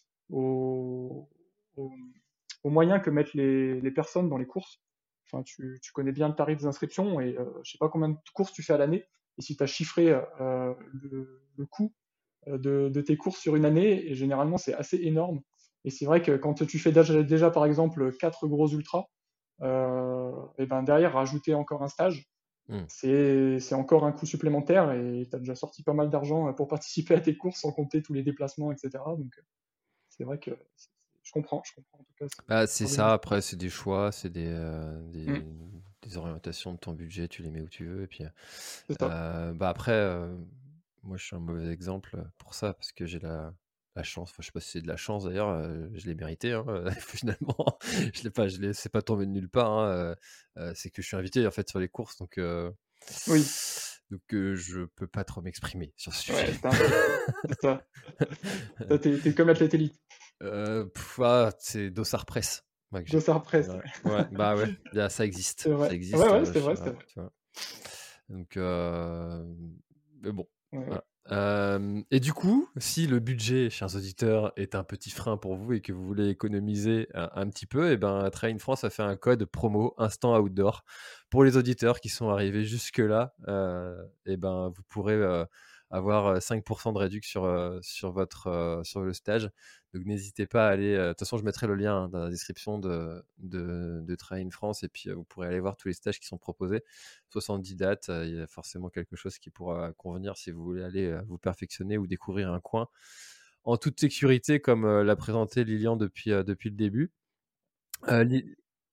au, au- aux moyens que mettent les, les personnes dans les courses. Enfin, tu, tu connais bien le tarif des inscriptions et euh, je sais pas combien de courses tu fais à l'année. Et si tu as chiffré euh, le, le coût euh, de, de tes courses sur une année, et généralement c'est assez énorme. Et c'est vrai que quand tu fais déjà, déjà par exemple quatre gros ultras, euh, et ben derrière rajouter encore un stage, hmm. c'est c'est encore un coût supplémentaire et tu as déjà sorti pas mal d'argent pour participer à tes courses sans compter tous les déplacements, et cetera. Donc c'est vrai que c'est- je comprends, je comprends en tout cas. C'est Bah, c'est c'est ça. problématique. Après, c'est des choix, c'est des, euh, Mm, des, des orientations de ton budget. Tu les mets où tu veux. Et puis, c'est ça. euh, bah après, euh, moi, je suis un mauvais exemple pour ça parce que j'ai la, la chance. Enfin, je sais pas si c'est de la chance d'ailleurs. euh, je l'ai mérité. Hein, euh, finalement, je l'ai pas. Je l'ai. C'est pas tombé de nulle part. Hein, euh, euh, c'est que je suis invité en fait sur les courses. Donc, euh, Oui, donc, euh, je peux pas trop m'exprimer sur ce ouais, sujet. t'es un peu. C'est ça. Toi, T'es t'es comme l'athlète élite. Euh, pff, ah, c'est Dossard Press, moi, que j'ai. Dossard presse. Ouais, ouais, bah ouais, là, ça existe. C'est Ça vrai. Ouais, existe, ouais, euh, c'est je- vrai, c'est ouais, vrai. tu vois. Donc, euh, mais bon, Ouais, ouais. voilà. Euh, et du coup, si le budget, chers auditeurs, est un petit frein pour vous et que vous voulez économiser un, un petit peu, et ben, Train France a fait un code promo Instant Outdoor pour les auditeurs qui sont arrivés jusque-là. Euh, et ben, vous pourrez euh, avoir euh, cinq pour cent de réduction sur, euh, sur, votre, euh, sur le stage. Donc n'hésitez pas à aller. euh, De toute façon, je mettrai le lien hein, dans la description de, de, de Train France et puis euh, vous pourrez aller voir tous les stages qui sont proposés. soixante-dix dates, euh, il y a forcément quelque chose qui pourra convenir si vous voulez aller euh, vous perfectionner ou découvrir un coin en toute sécurité comme euh, l'a présenté Lilian depuis, euh, depuis le début. Euh, Li-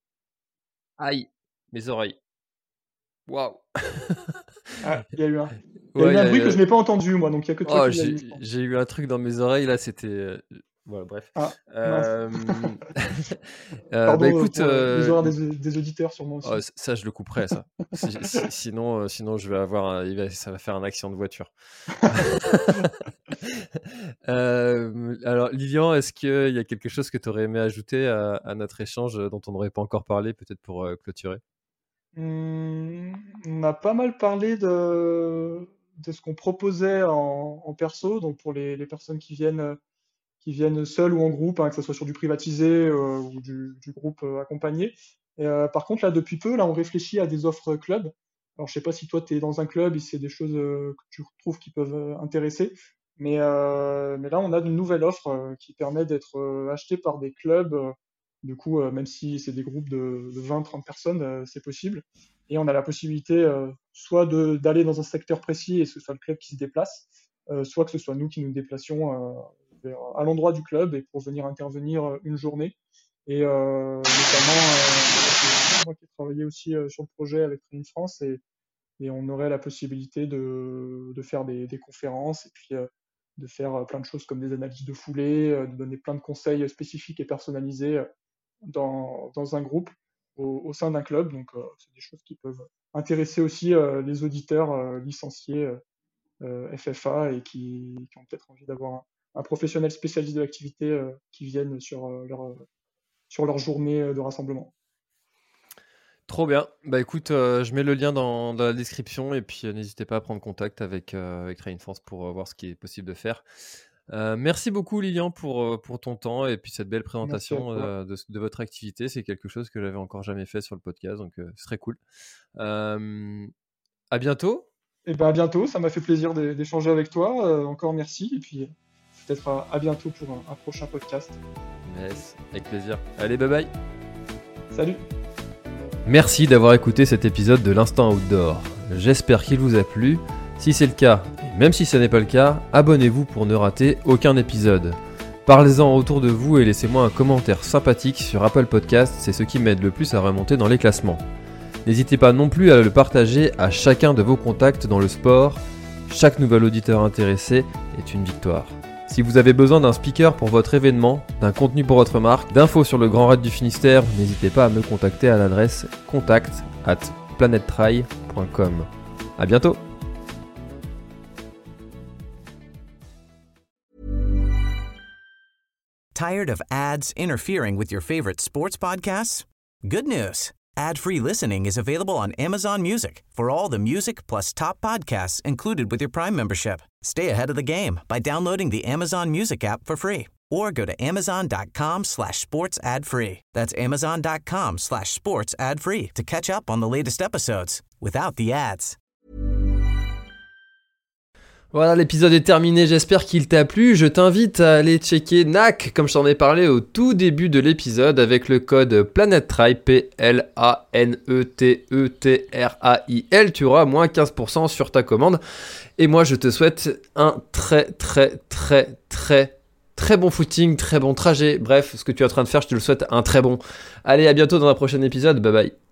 Aïe, mes oreilles. Waouh. Ah, il y a eu un, il y a Ouais, eu il y un a- il bruit y que je a- n'ai pas entendu, moi, donc il y a que toi Oh, qui l'as eu, j'ai je pense. j'ai eu un truc dans mes oreilles là, c'était. euh, Voilà, bref. Ah, mince. Euh, euh, bah Pardon euh, écoute, pour le- les euh, horaires des, des auditeurs, sûrement oh, aussi. ça je le couperai ça. Si- si- sinon, euh, sinon je vais avoir, un- il va- ça va faire un accident de voiture. Euh, alors Lilian, est-ce qu'il y a quelque chose que tu aurais aimé ajouter à, à notre échange euh, dont on n'aurait pas encore parlé, peut-être pour euh, clôturer? Hum, on a pas mal parlé de, de ce qu'on proposait en, en perso, donc pour les, les personnes qui viennent, euh, qui viennent seules ou en groupe, hein, que ce soit sur du privatisé euh, ou du, du groupe euh, accompagné. Et, euh, par contre, là, depuis peu, là, on réfléchit à des offres club. Alors, je sais pas si toi, tu es dans un club et c'est des choses euh, que tu trouves qui peuvent euh, intéresser, mais, euh, mais là, on a une nouvelle offre euh, qui permet d'être euh, achetée par des clubs. euh, du coup, euh, même si c'est des groupes de, de vingt trente personnes, euh, c'est possible. Et on a la possibilité euh, soit de, d'aller dans un secteur précis et que ce soit le club qui se déplace, euh, soit que ce soit nous qui nous déplacions euh, vers- à l'endroit du club et pour venir intervenir euh, une journée. Et euh, notamment, euh, c'est moi qui ai travaillé aussi euh, sur le projet avec Train France et, et on aurait la possibilité de, de faire des, des conférences et puis euh, de faire plein de choses comme des analyses de foulée, euh, de donner plein de conseils spécifiques et personnalisés euh, dans, dans un groupe au, au sein d'un club. Donc euh, c'est des choses qui peuvent intéresser aussi euh, les auditeurs euh, licenciés euh, euh, F F A et qui, qui ont peut-être envie d'avoir un, un professionnel spécialiste de l'activité euh, qui vienne sur, euh, leur, euh, sur leur journée euh, de rassemblement. Trop bien. Bah écoute, euh, je mets le lien dans, dans la description et puis euh, n'hésitez pas à prendre contact avec, euh, avec Trainforce pour euh, voir ce qui est possible de faire. Euh, merci beaucoup Lilian pour, euh, pour ton temps et puis cette belle Merci à présentation toi. euh, de, de votre activité. C'est quelque chose que j'avais encore jamais fait sur le podcast, donc euh, c'est très cool. Euh, à bientôt. Et ben à bientôt, ça m'a fait plaisir d'é- d'échanger avec toi. Euh, encore merci et puis peut-être à, à bientôt pour un, un prochain podcast. Yes, avec plaisir. Allez, bye bye. Salut! Merci d'avoir écouté cet épisode de l'Instant Outdoor. J'espère qu'il vous a plu. Si c'est le cas, et même si ce n'est pas le cas, abonnez-vous pour ne rater aucun épisode. Parlez-en autour de vous et laissez-moi un commentaire sympathique sur Apple Podcasts, c'est ce qui m'aide le plus à remonter dans les classements. N'hésitez pas non plus à le partager à chacun de vos contacts dans le sport. Chaque nouvel auditeur intéressé est une victoire. Si vous avez besoin d'un speaker pour votre événement, d'un contenu pour votre marque, d'infos sur le Grand Raid du Finistère, n'hésitez pas à me contacter à l'adresse contact at planettry point com. À bientôt. Tired of ads interfering with your favorite sports podcasts? Good news. Ad-free listening is available on Amazon Music for all the music plus top podcasts included with your Prime membership. Stay ahead of the game by downloading the Amazon Music app for free or go to amazon.com slash sports ad free. That's amazon.com slash sports ad free to catch up on the latest episodes without the ads. Voilà, l'épisode est terminé, j'espère qu'il t'a plu. Je t'invite à aller checker N A C, comme je t'en ai parlé au tout début de l'épisode, avec le code PLANETRAIL, P L A N E T E T R A I L. Tu auras moins quinze pour cent sur ta commande. Et moi, je te souhaite un très, très, très, très, très bon footing, très bon trajet. Bref, ce que tu es en train de faire, je te le souhaite un très bon. Allez, à bientôt dans un prochain épisode. Bye bye.